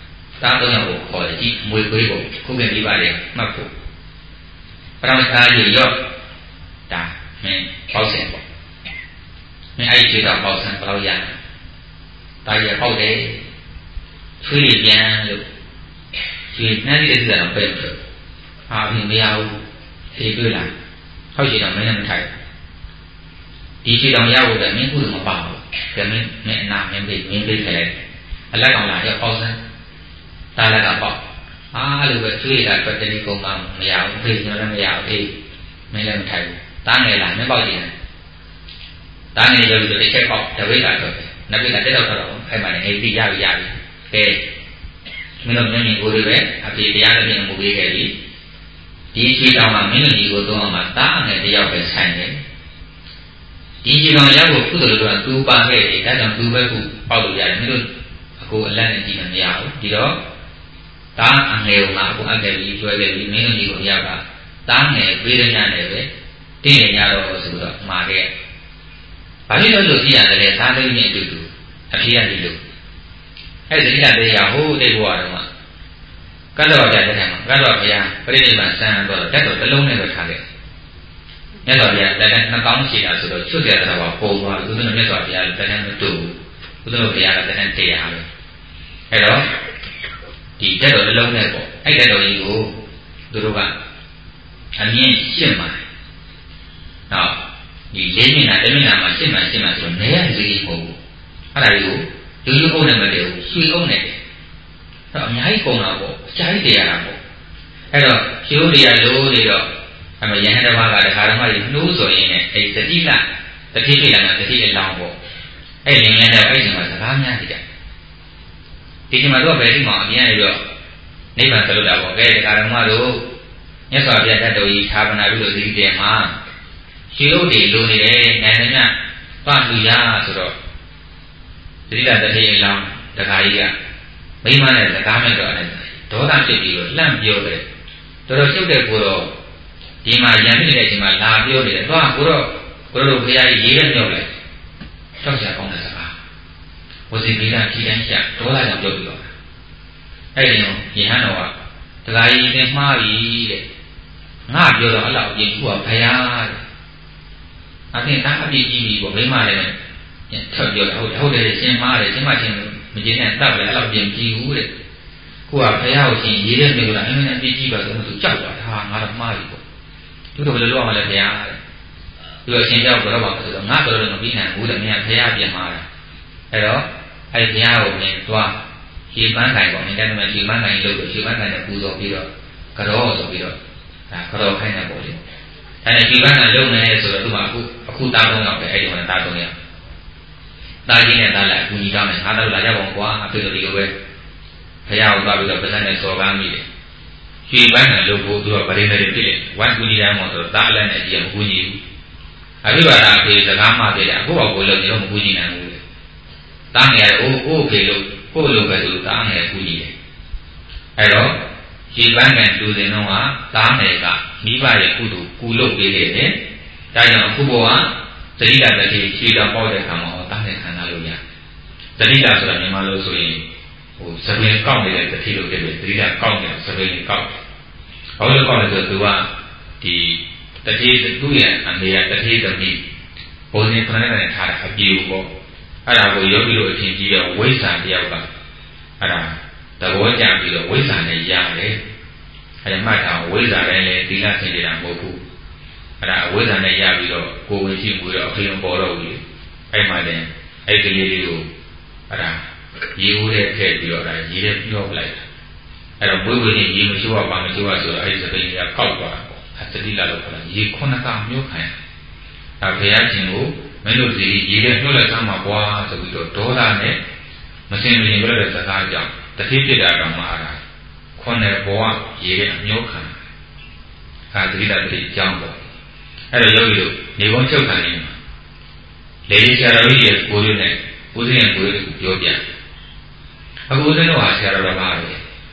သား3ယောက်ကိုခေါ်တယ်ကြည့်မွေခွေးကိုခုခင်ပြပါလေမှတ်ဖို့ပရမသာကြီးရော့ဒါမင်းပေါက်စင်ပေါ့မင်းအဲ့ဒီတော့ပေါက်စင်ဘယ်လောက်ရတာကြီးပေါက်တယ်ချွေးပြန်လို့ချွေးနှမ်းလေးတစ်စက်တော့ပဲလို့အာဘင်းမရဘူးဖြေတွေ့လာဟောက်ရှိတော့မင်းလည်းမထိုက်ဒီရှိတော်ရဖို့လည်းမင်းကုသိုလ်မပါဘူးဒါမင်းအနာမင်းပြေးခလဲအလက်ကောင်လာရောပေါက်စင်တာလက်ကပေါက်အားလို့ပဲချွေးလာပတ်တတိကုန်းမှမရဘူးပြေးကျွန်တော်လည်းမရဘူးအေးမင်းလည်းမထိုက်ဘူးတားငယ်လာမင်းပေါက်ကြည့်တယ်တားငယ်ရုပ်လို့တစ်ချက်ပေါက်တပိတ်လာတော့နှစ်ပိတ်လာတက်တော့အဲ့မှာနေသိရပြီကဲမင်းတို့မျက်မြင်ကိုယ်တွေပဲအပြေတရားနဲ့ပြင်မှုပေးခဲ့ပြီဒီရှိတော်မှာမင်းတို့ညီကိုသုံးအောင်မှာတားငယ်တယောက်ပဲဆိုင်တယ်ဒီရှိတော်ရောက်ဖို့ကုသိုလ်တော်ကသူပါခဲ့တယ်ဒါကြောင့်သူပဲခုပေါက်လို့ရတယ်မင်းတို့အခုအလတ်နဲ့ကြည့်မရဘူးဒီတော့တားအငယ်မှာအခုအငယ်ကြီးကျွဲခဲ့ပြီမင်းတို့ညီကိုရောက်တာတားငယ်ပေးရညနဲ့ပဲတင့်ရတော့ဆိုတော့မှာခဲ့ဘာဖြစ်လို့ကြည့်ရတယ်လဲသားသိနဲ့အတူတူအဖေရတယ်လို့အဲ့ဒီတည်းရဟိုးတိတ်ဘဝတော့ကတ်တော်ကြတဲ့ထဲမှာကတ်တော်ဘုရားပြိဋိဘံစံတော့တက်တော်တစ်လုံးနဲ့ပဲထားခဲ့မြတ်စွာဘုရားတက်တဲ့2000ရှိတာဆိုတော့ချွတ်ရတဲ့တော့ပုံသွားလို့ဦးဇင်းတို့မြတ်စွာဘုရားတက်တဲ့မတူဦးဇင်းတို့ဘုရားကတက်တဲ့တရားပဲအဲ့တော့ဒီတက်တော်တစ်လုံးနဲ့ပေါ့အဲ့တက်တော်ကြီးကိုသူတို့ကအမြင့်ရှင်းပါနော်ဒီလေးမျက်နှာတစ်မျက်နှာမှာရှင်းမှဆိုတော့နေရလေးမဟုတ်ဘူးအဲ့ဒါကိုရိုးရိုးအုပ်နဲ့မတည်းဘူးရွှေအုပ်နဲ့တယ်အဲ့တော့အများကြီးကုန်တာပေါ့အကြာကြီးတည်ရတာပေါ့အဲ့တော့ရိုးတရားလို့နေတော့အမယဟန်တစ်ပါးကတခါတော့မှနှိုးဆိုရင်းနဲ့အဲ့တတိလတတိပိလနာတတိအလောင်းပေါ့အဲ့လင်းလဲတော့အဲ့ဒီမှာစကားများကြည့်ကြဒီချိန်မှာတော့ဘယ်ဒီမှာအမြင်ရတော့နိဗ္ဗာန်သလို့တာပေါ့ကဲတခါတော့မှတို့မြတ်စွာဘုရားတတ်တော်ကြီးဌာပနာပြုလို့ဒီတဲ့မှာရှိလို့တွေလိုနေတယ်နိုင်တယ်ညပတ်လူရဆိုတော့သတိတတိအလောင်းတခါကြီးကမိမနဲ့စကားမဲ့တော့အဲ့ဒေါသဖြစ်ပြီးတော့လှမ်းပြောတယ်တော်တော်ရှုပ်တဲ့ကိုတော့ဒီမှာရံဖြစ်နေတဲ့အချိန်မှာလာပြောနေတယ်သွားကိုတော့ဘုရားကြီးရေးရမြောက်လိုက်တောက်ချကောင်းတဲ့စကားဝစီပိဋကဖြီးတန်းချဒေါသကြောင့်ပြောပြီးတော့အဲ့ဒီတော့ယဟန်တော်ကတခါကြီးနဲ့မှားပြီတဲ့ငါပြောတော့အဲ့လောက်ပြင်ခုကဘုရားတဲ့အပြင်တာအပြည့်ကြီးပြီပေါ့မိမလည်းထပ်ပြောဟုတ်တယ်ရှင်းမားတယ်ရှင်းမချင်းမကျင်းနဲ့တပ်လည်းအဲ့လောက်ပြင်ကြည့်ဘူးတဲ့ခုကဘုရားကိုရှင်ရေးတဲ့မျိုးကအင်းနဲ့အပြည့်ကြီးပါဆိုတော့သူကြောက်သွားတာဟာငါတော့မှားပြီပေါ့သူတို့ဘယ်လိုလုပ်အောင်လဲဘုရားတဲ့သူအရှင်ကြောက်တော့ပါဆိုတော့ငါတော်တော်မပြီးနိုင်ဘူးတဲ့မင်းကဘုရားပြင်မာတာအဲ့တော့အဲ့ဘုရားကိုမင်းသွားရှင်းပန်းတိုင်းပေါ့မင်းတဲ့မှာရှင်းပန်းတိုင်းလုပ်လို့ရှင်းပန်းတိုင်းနဲ့ပူဇော်ပြီးတော့ကြောဆိုပြီးတော့ဒါကြောခိုင်းတယ်ပေါ့လေအဲ့ဒီဘက်ကလုံနေဆိုတော့သူကအခုတားတော့တော့ပဲအဲ့ဒီမှာတားတော့ရတားကြီးနဲ့တားလိုက်အကူကြီးတောင်းတယ်ငါတို့လာကြပါဦးကွာအဖေတို့ဒီလိုပဲဘုရားကိုသွားပြီးတော့ပဇက်နဲ့စော်ကားမိတယ်ရွှေပန်းနဲ့လုပ်ဖို့သူကဗရေနေတယ်ဖြစ်တယ်ဝမ်ကူကြီးတိုင်းမှာဆိုတော့တားအလက်နဲ့ကြည့်မကူညီဘူးအဘိဘာသာအဖေစကားမှပြတယ်အခုတော့ကိုလုံးနေတော့မကူညီနိုင်ဘူးလေတားငယ်အိုးဖေလို့ကိုလိုပဲဆိုတားငယ်ကူညီတယ်အဲ့တော့ရွှေပန်းကန်တူစင်တော့ကတားငယ်ကမိဘရဲ့ကုသိုလ်ကူလုပ်ပေးခဲ့တယ်ဒါကြောင့်အခုဘဝသတိဓာတ်တစ်ခြေတော်ပေါက်တဲ့ခါမှာတားငယ်ခံစားလို့ရသတိဓာတ်ဆိုတာမြန်မာလိုဆိုရင်ဟိုစပင်းကောက်နေတဲ့တစ်ခြေလို့ဖြစ်တယ်သတိဓာတ်ကောက်နေတဲ့စပင်းကောက်ဘာလို့ကောက်လဲဆိုတော့သူကဒီတစ်ခြေသူ့ရဲ့အမေကတစ်ခြေသမီးဘုံရှင်ခဏနဲ့ထားတာအပြေပေါ့အဲ့ဒါကိုယောဂီတို့အချင်းကြီးတော့ဝိဇ္ဇာတယောက်ကအဲ့ဒါသဘောကျပြီးတော့ဝိဇ္ဇာနဲ့ရတယ်အဲ့ဒါမှတ်ထားဝိဇ္ဇာလည်းသီလဆင်ကြတာမဟုတ်ဘူးအဲ့ဒါအဝိဇ္ဇာနဲ့ရပြီးတော့ကိုယ်ဝင်ရှိမှုတော့အဖေမပေါ်တော့ဘူးအဲ့မှလည်းအဲ့ကလေးလေးကိုအဲ့ဒါရေဦးတဲ့ထည့်ပြီးတော့အဲ့ဒါရေထဲပြောပလိုက်တာအဲ့တော့ဘွေးဘွေးနဲ့ရေမရှိတော့ပါမရှိတော့ဆိုတော့အဲ့ဒီစပိန်ကကောက်သွားတာပေါ့အသတိလာလို့ခေါ်တာရေခုနှစ်ကမျိုးခိုင်းတာဘုရားရှင်ကိုမင်းတို့စီရေထဲနှုတ်လိုက်စမ်းမှာပွားဆိုပြီးတော့ဒေါသနဲ့မစင်မရင်ပြောတဲ့စကားကြောင့်တတိဖြစ်တာတောင်မှအဲ့ဒါခွန်တဲ့ဘဝရေထဲအမျိုးခံအာသတိတတိအကြောင်းပေါ့အဲ့တော့ယောဂီတို့နေကုန်းချုပ်ခံနေမှာလေဒီဆရာတော်ကြီးရဲ့ကိုယ်ရင်းနဲ့ဦးဇင်းရဲ့ကိုယ်ရင်းကိုပြောပြအခုဦးဇင်းတို့ဟာဆရာတော်တော်ပါပဲ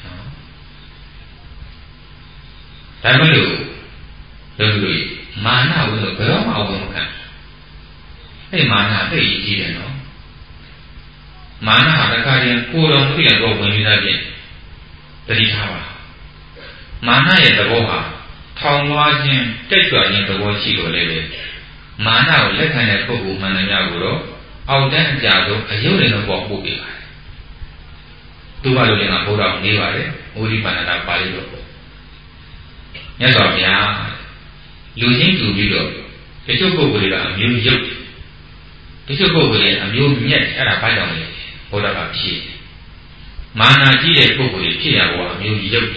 ဒါမှမဟုတ်လို့မာနဝိလို့ဘယ်တော့မှအဝင်မခံအဲ့မာနသိကြီးတယ်နော်မာနဟာတခါတည်းကိုယ်တော်မသိတော့ဝင်ပြီးသားပြင်တတိထားပါမာနရဲ့သဘောဟာထောင်လွှားခြင်းတက်ကြွခြင်းသဘောရှိလို့လည်းပဲမာနကိုလက်ခံတဲ့ပုဂ္ဂိုလ်မှန်တယ်များကိုတော့အောက်တန်းအကြဆုံးအယုတ်လည်းတော့ပို့ပေးပါတယ်သူကလိုလည်းကဘုရားနေပါတယ်ဩဒီပါဏတာပါဠိတော်မြတ်စွာဘုရားလူချင်းတူပြီးတော့တချို့ပုဂ္ဂိုလ်တွေကအမျိုးယုတ်တချို့ပုဂ္ဂိုလ်တွေအမျိုးမြက်အဲ့ဒါဘာကြောင့်လဲဘုရားကဖြေမာနကြီးတဲ့ပုဂ္ဂိုလ်တွေဖြစ်ရဘောအမျိုးယုတ်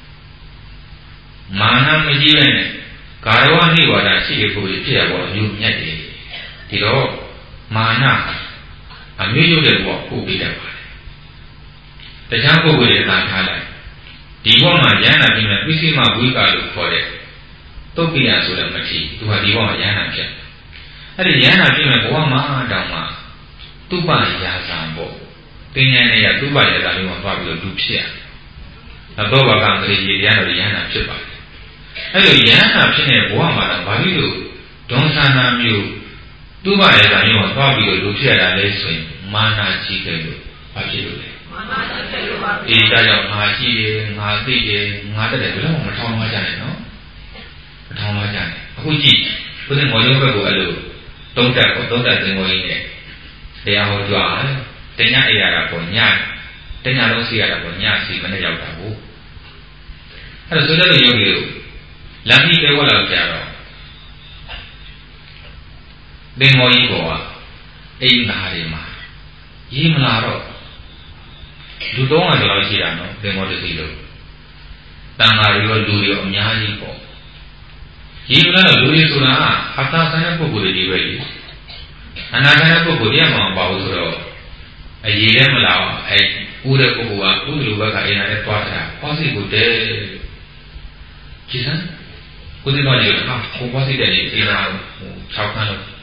မာနမကြီးပဲနဲ့ကာရဝနိဝါဒရှိတဲ့ပုဂ္ဂိုလ်ဖြစ်ရဘောအမျိုးမြက်တယ်ဒီတော့မာနအမျိုးယုတ်တဲ့ဘောပို့ပြီးတတ်ပါတယ်တခြားပုဂ္ဂိုလ်တွေသာထားလိုက်ဒီဘောမှာဉာဏ်နာပြီးမှပိစိမဝိကလို့ခေါ်တဲ့တုတ်ပိယဆိုတဲ့မထေသူဟာဒီဘောမှာဉာဏ်နာဖြစ်အဲ့ဒီဉာဏ်နာပြီးမှဘဝမှာတောင်မှတုပ္ပယာဇံပေါ့သင်္ဉာဏ်နဲ့ရတုပ္ပယာဇံမျိုးမှာသွားပြီးတော့လူဖြစ်ရတော့ဘာကံတည်းရေတရားတော်ဉာဏ်နာဖြစ်ပါတယ်အဲ့လိုဉာဏ်နာဖြစ်တဲ့ဘဝမှာတော့ဘာဖြစ်လို့ဒွန်ဆန္ဒမျိုးတုပ္ပယာဇံမျိုးမှာသွားပြီးတော့လူဖြစ်ရတာလဲဆိုရင်မာနကြီးတယ်လို့ဘာဖြစ်လို့လဲအေးဒါကြောင့်ငါရှိတယ်ငါသိတယ်ငါတက်တယ်ဘယ်တော့မှမထောင်လွှားကြနဲ့နော်မထောင်လွှားကြနဲ့အခုကြည့်ဘုရင်မော်ရုံးဘက်ကိုအဲ့လိုသုံးတက်သင်္ဘောကြီးနဲ့တရားဟောကြွားတညအိရတာပေါ့ညတညလုံးစီရတာပေါ့ညစီမနဲ့ရောက်တာကိုအဲ့ဒါဆိုတဲ့ယောဂီကိုလမ်းကြီးပဲဝတ်လောက်ကြတော့သင်္ဘောကြီးပေါ်ကအိမ်သားတွေမှာရေးမလာတော့လူ300ကျော်လောက်ရှိတာနော်သင်္ဘောတစ်စီးလို့တန်ဃာတွေရောလူတွေရောအများကြီးပေါ့ရေးမလာတော့လူတွေဆိုတာအသာဆိုင်တဲ့ပုဂ္ဂိုလ်တွေပဲလေအနာဂတ်ပုဂ္ဂိုလ်တရားမှမပါဘူးဆိုတော့အရေးလည်းမလာအောင်အဲဦးတဲ့ပုဂ္ဂိုလ်ကဦးလူဘက်ကအိမ်လာတဲ့တွားတာပွားစီကိုတဲကြည်စမ်းကိုယ်တော်ကြီးကကိုပွားစီတဲ့နေအိမ်လာ6ခန်းလို့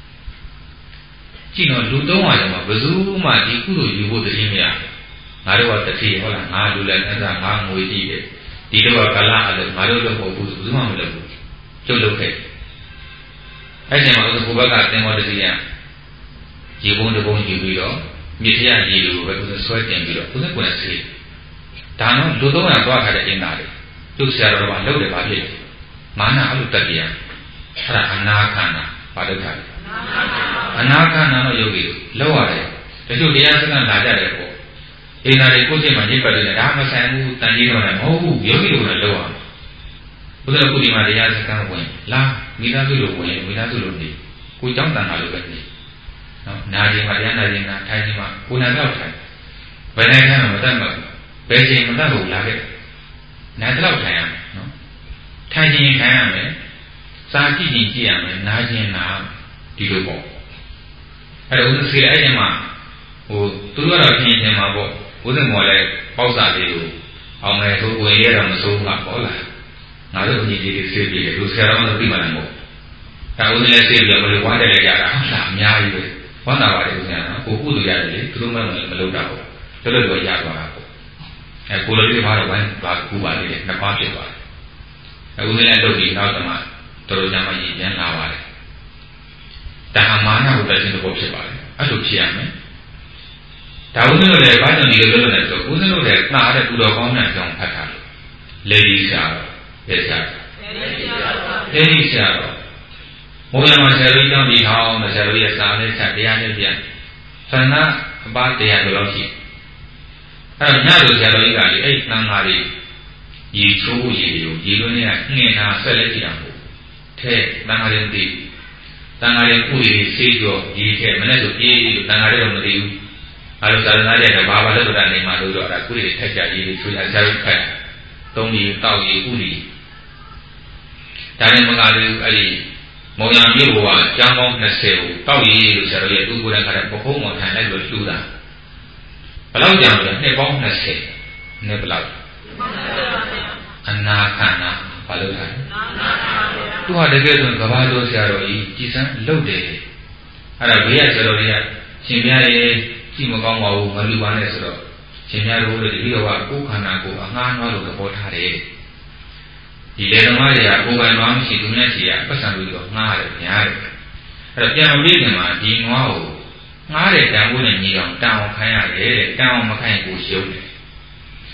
ကြည့်တော့လူ300ကျော်မှာဘယ်သူမှဒီကုသိုလ်ယူဖို့တည်းမရငါတို့ကတတိဟုတ်လားငါလူလည်းအဲ့ဒါငါငွေကြည့်တယ်ဒီတော့ကလာအဲ့လိုငါတို့လည်းမဟုတ်ဘူးဘယ်သူမှမလုပ်ဘူးကျုပ်လုပ်ခဲ့အဲ့ဒီမှာဘုဘကသင်္ဘောတည်းရရေပုံးတပုံးယူပြီးတော့မြစ်ထရရေလိုပဲသူဆွဲတင်ပြီးတော့သူကကိုယ်နဲ့ဆေးဒါတော့လူ300သွားခါတဲ့အင်းသားတွေသူ့ဆရာတော်ကလှုပ်တယ်ဗာဖြစ်မာနအဲ့လိုတက်ပြရအဲ့ဒါအနာခန္ဓာဘာလို့ထားလဲအနာခန္ဓာတော့ယောဂီတို့လောက်ရတယ်တချို့တရားစကားလာကြတယ်ပေါ့အင်းသားတွေကိုယ်စိတ်မှာညစ်ပတ်တယ်ဒါမဆိုင်ဘူးတန်ကြီးတော့လည်းမဟုတ်ဘူးယောဂီတို့လည်းလောက်ရဘုရားကုတိမှာတရားစကားဝင်လာမိသားစုလိုဝင်မိသားစုလိုနေကိုကြောင်းတန်တာလိုပဲနေနော်နာခြင်းမှာတရားနာခြင်းနာထိုင်ခြင်းမှာကိုယ်နာတော့ထိုင်ဘယ်နိုင်ငံမှာမတတ်မှာဘယ်ချိန်မတတ်ဘူးလားခဲ့နာတော့ထိုင်ရမယ်နော်ထိုင်ခြင်းထိုင်ရမယ်စားကြည့်ခြင်းကြည့်ရမယ်နာခြင်းနာဒီလိုပေါ့အဲ့တော့ဦးစီအဲ့ဒီမှာဟိုသူတို့ကတော့ပြင်ခြင်းမှာပေါ့ဦးစင်မော်လည်းပေါ့စာလေးကိုအောင်မယ်ဆိုဝင်ရတော့မစိုးမှာပေါ့လားငါတို့ညီလေးတွေဆေးပြီးတယ်လူဆရာတော်တို့ပြီးမှလည်းမဟုတ်ဒါဦးစင်လည်းဆေးပြီးတော့ဘယ်လိုဝမ်းတယ်လဲကြတာဟုတ်လားအများကြီးပဲဝမ်းသာပါတယ်ဦးစင်နော်ကိုကုသိုလ်ရတယ်လေသူတို့မှလည်းမလုပ်တာဘူးတော်တော်ရသွားတာပေါ့အဲကိုလိုလေးဘာတော့ဝမ်းဘာကူပါလေနှစ်ပါးဖြစ်သွားတယ်ဦးစင်လည်းလုပ်ပြီးနောက်တမှတော်တော်ကြာမှရည်ပြန်လာပါတယ်ဒါဟာမာနကိုတက်ခြင်းတော့ဖြစ်ပါတယ်အဲ့လိုဖြစ်ရမယ်ဒါဦးဇင်းတို့လည်းဘာကြောင့်ဒီလိုလုပ်လဲဆိုတော့ဦးဇင်းတို့လည်းနှားတဲ့ပူတော်ကောင်းတဲ့အကြောင်းဖတ်ထားလို့လေဒီရှာရဲ့ရှာလေဒီရှာတော့မိုးရမှာဆရာကြီးတောင်းဒီထောင်းဆရာကြီးရဲ့စာနဲ့ဆက်တရားနဲ့ပြန်သန္နာအပါတရားလိုလောက်ရှိအဲ့တော့ညလိုဆရာကြီးကလေအဲ့နှမ်းကားလေးရေချိုးရေတွေကိုရေလွန်းနဲ့နှင်းထားဆက်လက်ကြည့်တာပေါ့ထဲနှမ်းကားလေးမသိတန်ဃာရဲ့ဥရီဆေးကြောရေထဲမနဲ့ဆိုပြေးလို့တန်ဃာတွေတော့မသိဘူးအဲလိုသာသနာ့ရဲ့ဘာဘာလက်တော်နေမှာလို့တော့အဲ့ဒါကုရီထက်ကြရေးတွေချွေးရဆရာကြီးခိုက်သုံးကြီးတောက်ကြီးဥရီဒါနဲ့မကလည်းအဲ့ဒီမုံရမြို့ကကျမ်းပေါင်း20ကိုတောက်ရေးလို့ဆရာတော်ရဲ့သူ့ကိုယ်တိုင်ခါတဲ့ပခုံးမော်ထိုင်လိုက်လို့လှူတာဘယ်လောက်ကြာလဲနှစ်ပေါင်း20နှစ်ဘယ်လောက်အနာခန္ဓာဘာလို့လဲသူဟာတကယ်ဆိုကဘာလို့ဆရာတော်ကြီးကြည်စမ်းလုပ်တယ်အဲ့ဒါဘေးကဆရာတော်ကြီးကရှင်ပြရဲ့ကြည့်မကောင်းပါဘူးမလူပါနဲ့ဆိုတော့ရှင်ပြတို့တတိယကကိုယ်ခန္ဓာကိုအငှားနွားလို့သဘောထားတယ်ဒီလေသမားတွေကကိုယ်ပိုင်နွားမရှိသူနဲ့ရှိရပတ်စံလို့တော့ငှားရတယ်ညားတယ်အဲ့တော့ပြန်ပြီးပြန်မှာဒီနွားကိုငှားတဲ့တန်ဖိုးနဲ့ညီအောင်တန်အောင်ခိုင်းရတယ်တန်အောင်မခိုင်းကိုရှုံးတယ်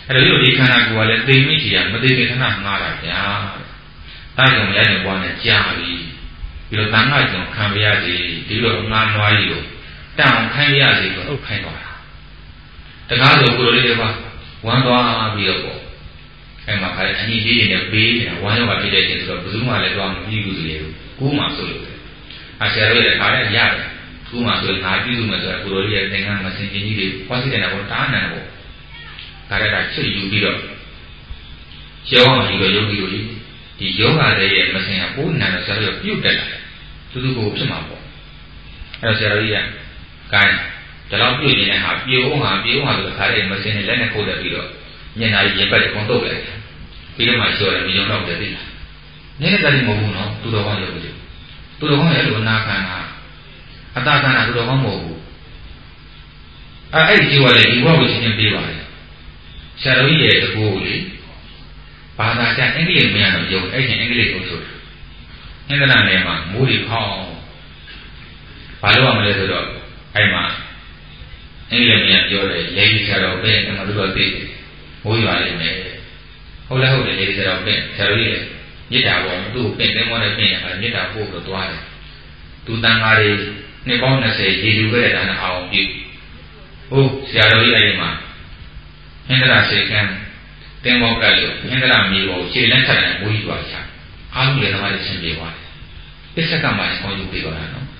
အဲ့တော့ဒီခန္ဓာကိုယ်ကလည်းသိမိချီရမသိခင်ခဏငားတာဗျာတာကြောင့်လည်းဘဝနဲ့ကြာပြီပြီးတော့တန်ခါကြောင့်ခံရစီဒီလိုငားနွားကြီးကိုတောင်ခိုင်းရစီကိုအုပ်ခိုင်းသွားတာတကားဆိုကိုလိုလေးတွေပါဝမ်းသွားပြီးတော့ပေါ့အဲ့မှာခါအညီကြီးတွေနဲ့ပေးနေတာဝမ်းရောဂါဖြစ်တဲ့ချိန်ဆိုတော့ဘယ်သူမှလည်းတော့မပြီးဘူးလေကူးမှဆိုလို့အဆရာတို့ရဲ့ခါနဲ့ရတယ်ကူးမှဆိုငါပြီးလို့မယ်ဆိုတော့ကိုလိုလေးရဲ့သင်္ကန်းမစင်ချင်းကြီးတွေဟောစီတယ်တော့တားနေတော့ဒါရတာချွတ်ယူပြီးတော့ကျောင်းယူတော့ယောဂီတို့ဒီယောဂရဲ့မစင်ကပိုးနံတော့ဆရာတို့ပြုတ်တက်လာတယ်သူတို့ကိုဖြစ်မှာပေါ့အဲ့တော့ဆရာတို့ကြီးကကိုင်းဒါတော့ပြုတ်နေတဲ့ဟာပြေအောင်ဟာဆိုခါတဲ့မစင်နဲ့လက်နဲ့ခုတ်တက်ပြီးတော့ညနေရေပတ်ကိုတုတ်လိုက်ပြီးတော့မှကျော်တယ်မြေုံတော့တယ်သိလားနည်းနည်းကလေးမဟုတ်ဘူးနော်သူတော်ကောင်းယောဂီတို့သူတော်ကောင်းရဲ့လိုနာခံတာအတာခံတာသူတော်ကောင်းမဟုတ်ဘူးအဲ့ဒီကြီးကလည်းဒီဘဝကိုရှင်းပြပါလေဆရာတော်ကြီးရဲ့တကူလေဘာသာကျအင်္ဂလိပ်မရတော့ရုံအဲ့ချင်းအင်္ဂလိပ်ကိုဆိုအင်္ဂလန်နယ်မှာမိုးတွေခေါင်းဘာလို့ရမလဲဆိုတော့အဲ့မှာအင်္ဂလိပ်မရပြောတယ်လေဒီဆရာတော်ပဲအမှတို့တော့သိတယ်မိုးရွာနေတယ်ဟုတ်လားဟုတ်တယ်လေဒီဆရာတော်ပဲဆရာတော်ကြီးလည်းမြစ်တာပေါ်သူ့ကိုပင်သိမ်းမောတဲ့ပင်ကမြစ်တာပို့လို့သွားတယ်သူတန်ဃာတွေနှစ်ပေါင်း20ရေလူခဲ့တဲ့ဒါနဲ့အောင်ပြီဟုတ်ဆရာတော်ကြီးအဲ့ဒီမှာဟင်္ဂလာစေကံတင်မောကလို့ဟင်္ဂလာမြေပေါ်ခြေလန်းထက်တယ်မိုးကြီးသွားချာအားလုံးလည်းသမားတွေဆင်ပြေသွားတယ်ပစ္စကမှဆောင်းယူပြီးတော့တာနော်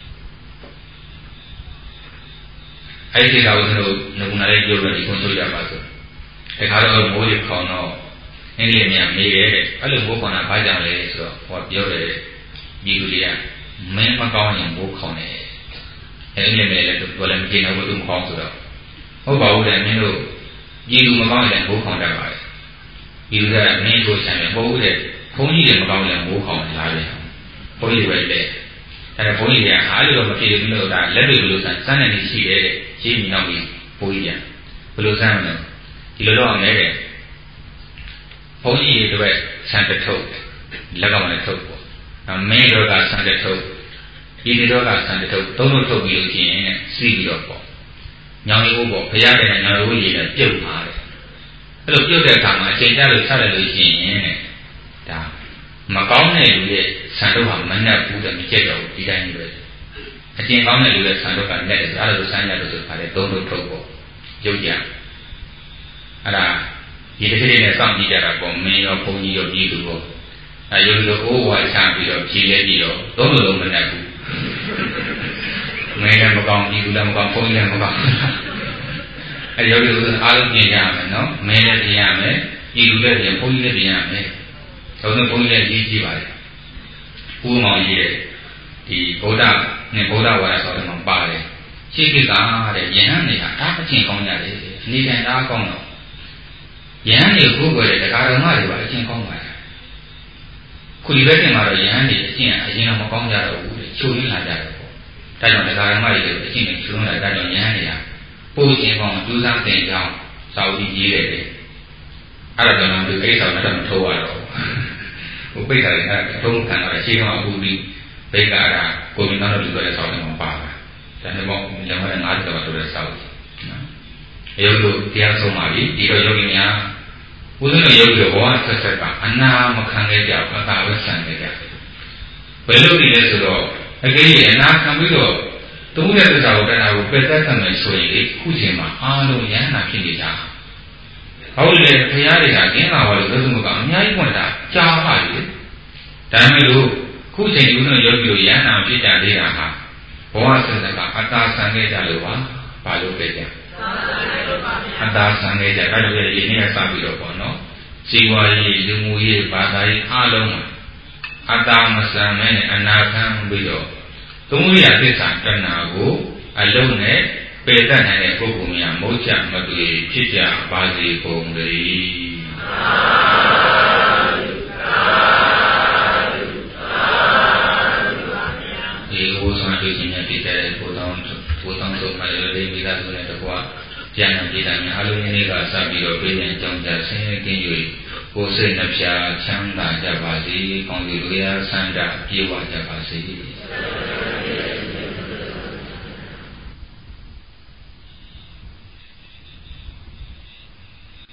အဲ့ဒီကောင်တို့နမူနာလေးပြောလို့ဒီကွန်ဆိုကြပါစို့တခါတော့မိုးကြီးခေါင်တော့အင်္ဂလိပ်မြန်မေးတယ်အဲ့လိုမိုးခေါင်တာဘာကြောင့်လဲဆိုတော့ဟောပြောတယ်ဒီလူတွေကမင်းမကောင်းရင်မိုးခေါင်တယ်အင်္ဂလိပ်မြန်လည်းသူလည်းမကျေနပ်ဘူးသူမကောင်းဆိုတော့ဟုတ်ပါဘူးလေမင်းတို့ဒီလူမကောင်းရင်မိုးခေါင်တတ်ပါလေဒီလူကမင်းတို့ဆိုင်တယ်မဟုတ်ဘူးတဲ့ဘုန်းကြီးတွေမကောင်းရင်မိုးခေါင်လာတယ်ဘုန်းကြီးတွေပဲတဲ့အဲ့ဒါဘုန်းကြီးတွေကအားလို့မဖြစ်ဘူးလို့ဒါလက်တွေဘယ်လိုစမ်းနေနေရှိတယ်တဲ့ရှင်းပြီးနောက်ပြီးဘုန်းကြီးကဘယ်လိုစမ်းမလဲဒီလိုတော့အောင်လေတဲ့ဘုန်းကြီးတွေအတွက်ဆန်တထုတ်လက်ကမှလည်းထုတ်ပေါ့မင်းတို့ကဆန်တထုတ်ဒီတို့ကဆန်တထုတ်သုံးလို့ထုတ်ပြီးလို့ရှိရင်စီးပြီးတော့ပေါ့ညောင်ရိုးပေါ့ဘုရားတဲ့ညောင်ရိုးကြီးနဲ့ပြုတ်လာတယ်အဲ့လိုပြုတ်တဲ့အခါမှာအချိန်ကျလို့ဆက်လိုက်လို့ရှိရင်ဒါမကောင်းတဲ့လူရဲ့ဆန်တော့ဟာမနှက်ဘူးတဲ့မကြက်တော့ဘူးဒီတိုင်းပဲအကျင့်ကောင်းတဲ့လူရဲ့ဆန်တော့ကနဲ့တယ်အဲ့လိုဆန်းရလို့ဆိုခါတယ်သုံးလို့ထုတ်ပေါ့ရုပ်ကြအဲ့ဒါဒီတစ်ခေတ်နဲ့စောင့်ကြည့်ကြတာပေါ့မင်းရောဘုန်းကြီးရောပြည်သူရောအဲ့ရုပ်လိုအိုးဝါချပြီးတော့ဖြည်လဲပြီးတော့သုံးလို့လုံးမနှက်ဘူးမင်းလည်းမကောင်းပြည်သူလည်းမကောင်းဘုန်းကြီးလည်းမကောင်းအဲ့ရုပ်လိုအားလုံးပြင်ရမယ်နော်မင်းလည်းပြင်ရမယ်ပြည်သူလည်းပြင်ဘုန်းကြီးလည်းပြင်ရမယ်သုံးလို့ဘုန်းကြီးလည်းကြီးကြီးပါလေဦးမောင်ကြီးရဲ့ဒီဗုဒ္ဓနဲ့ဗုဒ္ဓဝါဒဆိုတဲ့မှာပါတယ်ရှိခိကတဲ့ယဟန်တွေကဒါအချင်းကောင်းကြတယ်နေတိုင်းဒါကောင်းတော့ယဟန်တွေကိုကိုယ်တဲ့တရားတော်မတွေပါအချင်းကောင်းပါလားခုဒီဘက်ပြင်မှာတော့ယဟန်တွေအချင်းအရင်တော့မကောင်းကြတော့ဘူးချိုးရင်းလာကြတယ်ပေါ့ဒါကြောင့်တရားတော်မတွေအချင်းတွေချိုးရင်းလာတာကြောင့်ယဟန်တွေကပို့ချင်းကောင်းကျူးစားတင်ကြောင်းစာဝတိကြီးတယ်အဲ့ဒါကြောင့်ဒီကိစ္စကတော့မထိုးရတော့ဟိုပိတ်တာတွေအဲ့ထုံးခံတာရှင်းတော့အခုဒီဘိက္ခာရာကိုမြင်တော့လူတွေလည်းစောင်းနေမှာပါတာဒါနဲ့ပေါ့ညမနဲ့90တော့လည်းစောင်းနော်အယုဒ္ဓတရားဆုံးပါပြီဒီတော့ယောဂီများဦးဇင်းတို့ယောဂီတို့ဘောဆက်ဆက်ကအနာမခံခဲ့ကြဘူးအသာပဲဆန်ခဲ့ကြဘယ်လိုဒီလဲဆိုတော့အကယ်၍အနာခံပြီးတော့သုံးတဲ့သစ္စာကိုတဏှာကိုပယ်သက်ခံမယ်ဆိုရင်ခုချိန်မှာအားလုံးယန္နာဖြစ်နေကြဟုတ်လေဘုရားတွေကကျင်းလာပါလို့ပြောသူကအများကြီးပွင့်တာကြားပါလေဒါမဲ့လို့ခုချိန်ဦးတို့ယောဂီတို့ယန္နာဖြစ်ကြသေးတာဟာဘောဆက်ဆက်ကအသာဆန်ခဲ့ကြလို့ပါဘာလို့ပဲကြအသာဆန်ခဲ့ကြအဲ့လိုရည်နည်းစပြီးတော့ပေါ့နော်ဇီဝရေးလူမှုရေးဘာသာရေးအားလုံးမှာအသာမဆန်မဲနဲ့အနာခံပြီးတော့သုံးရသစ္စာတဏှာကိုအလုံးနဲ့ပယ်တတ်နိုင်တဲ့ပုဂ္ဂိုလ်များမုတ်ချမတွေ့ဖြစ်ကြပါစေကုန်သတည်းဒီဝိသံတွေ့ခြင်းနဲ့တည်တဲ့ဘုရားဆိုမှလည်းမိသားစုနဲ့တကွာကျန်တဲ့ပြည်သားများအလုံးကြီးကစပြီးတော့ပြည်ရင်ကြောင်းကြဆင်းရဲကင်း၍ကိုယ်စိတ်နှပြချမ်းသာကြပါစေကောင်းကျိုးတရားဆန္ဒပြေဝကြပါစေ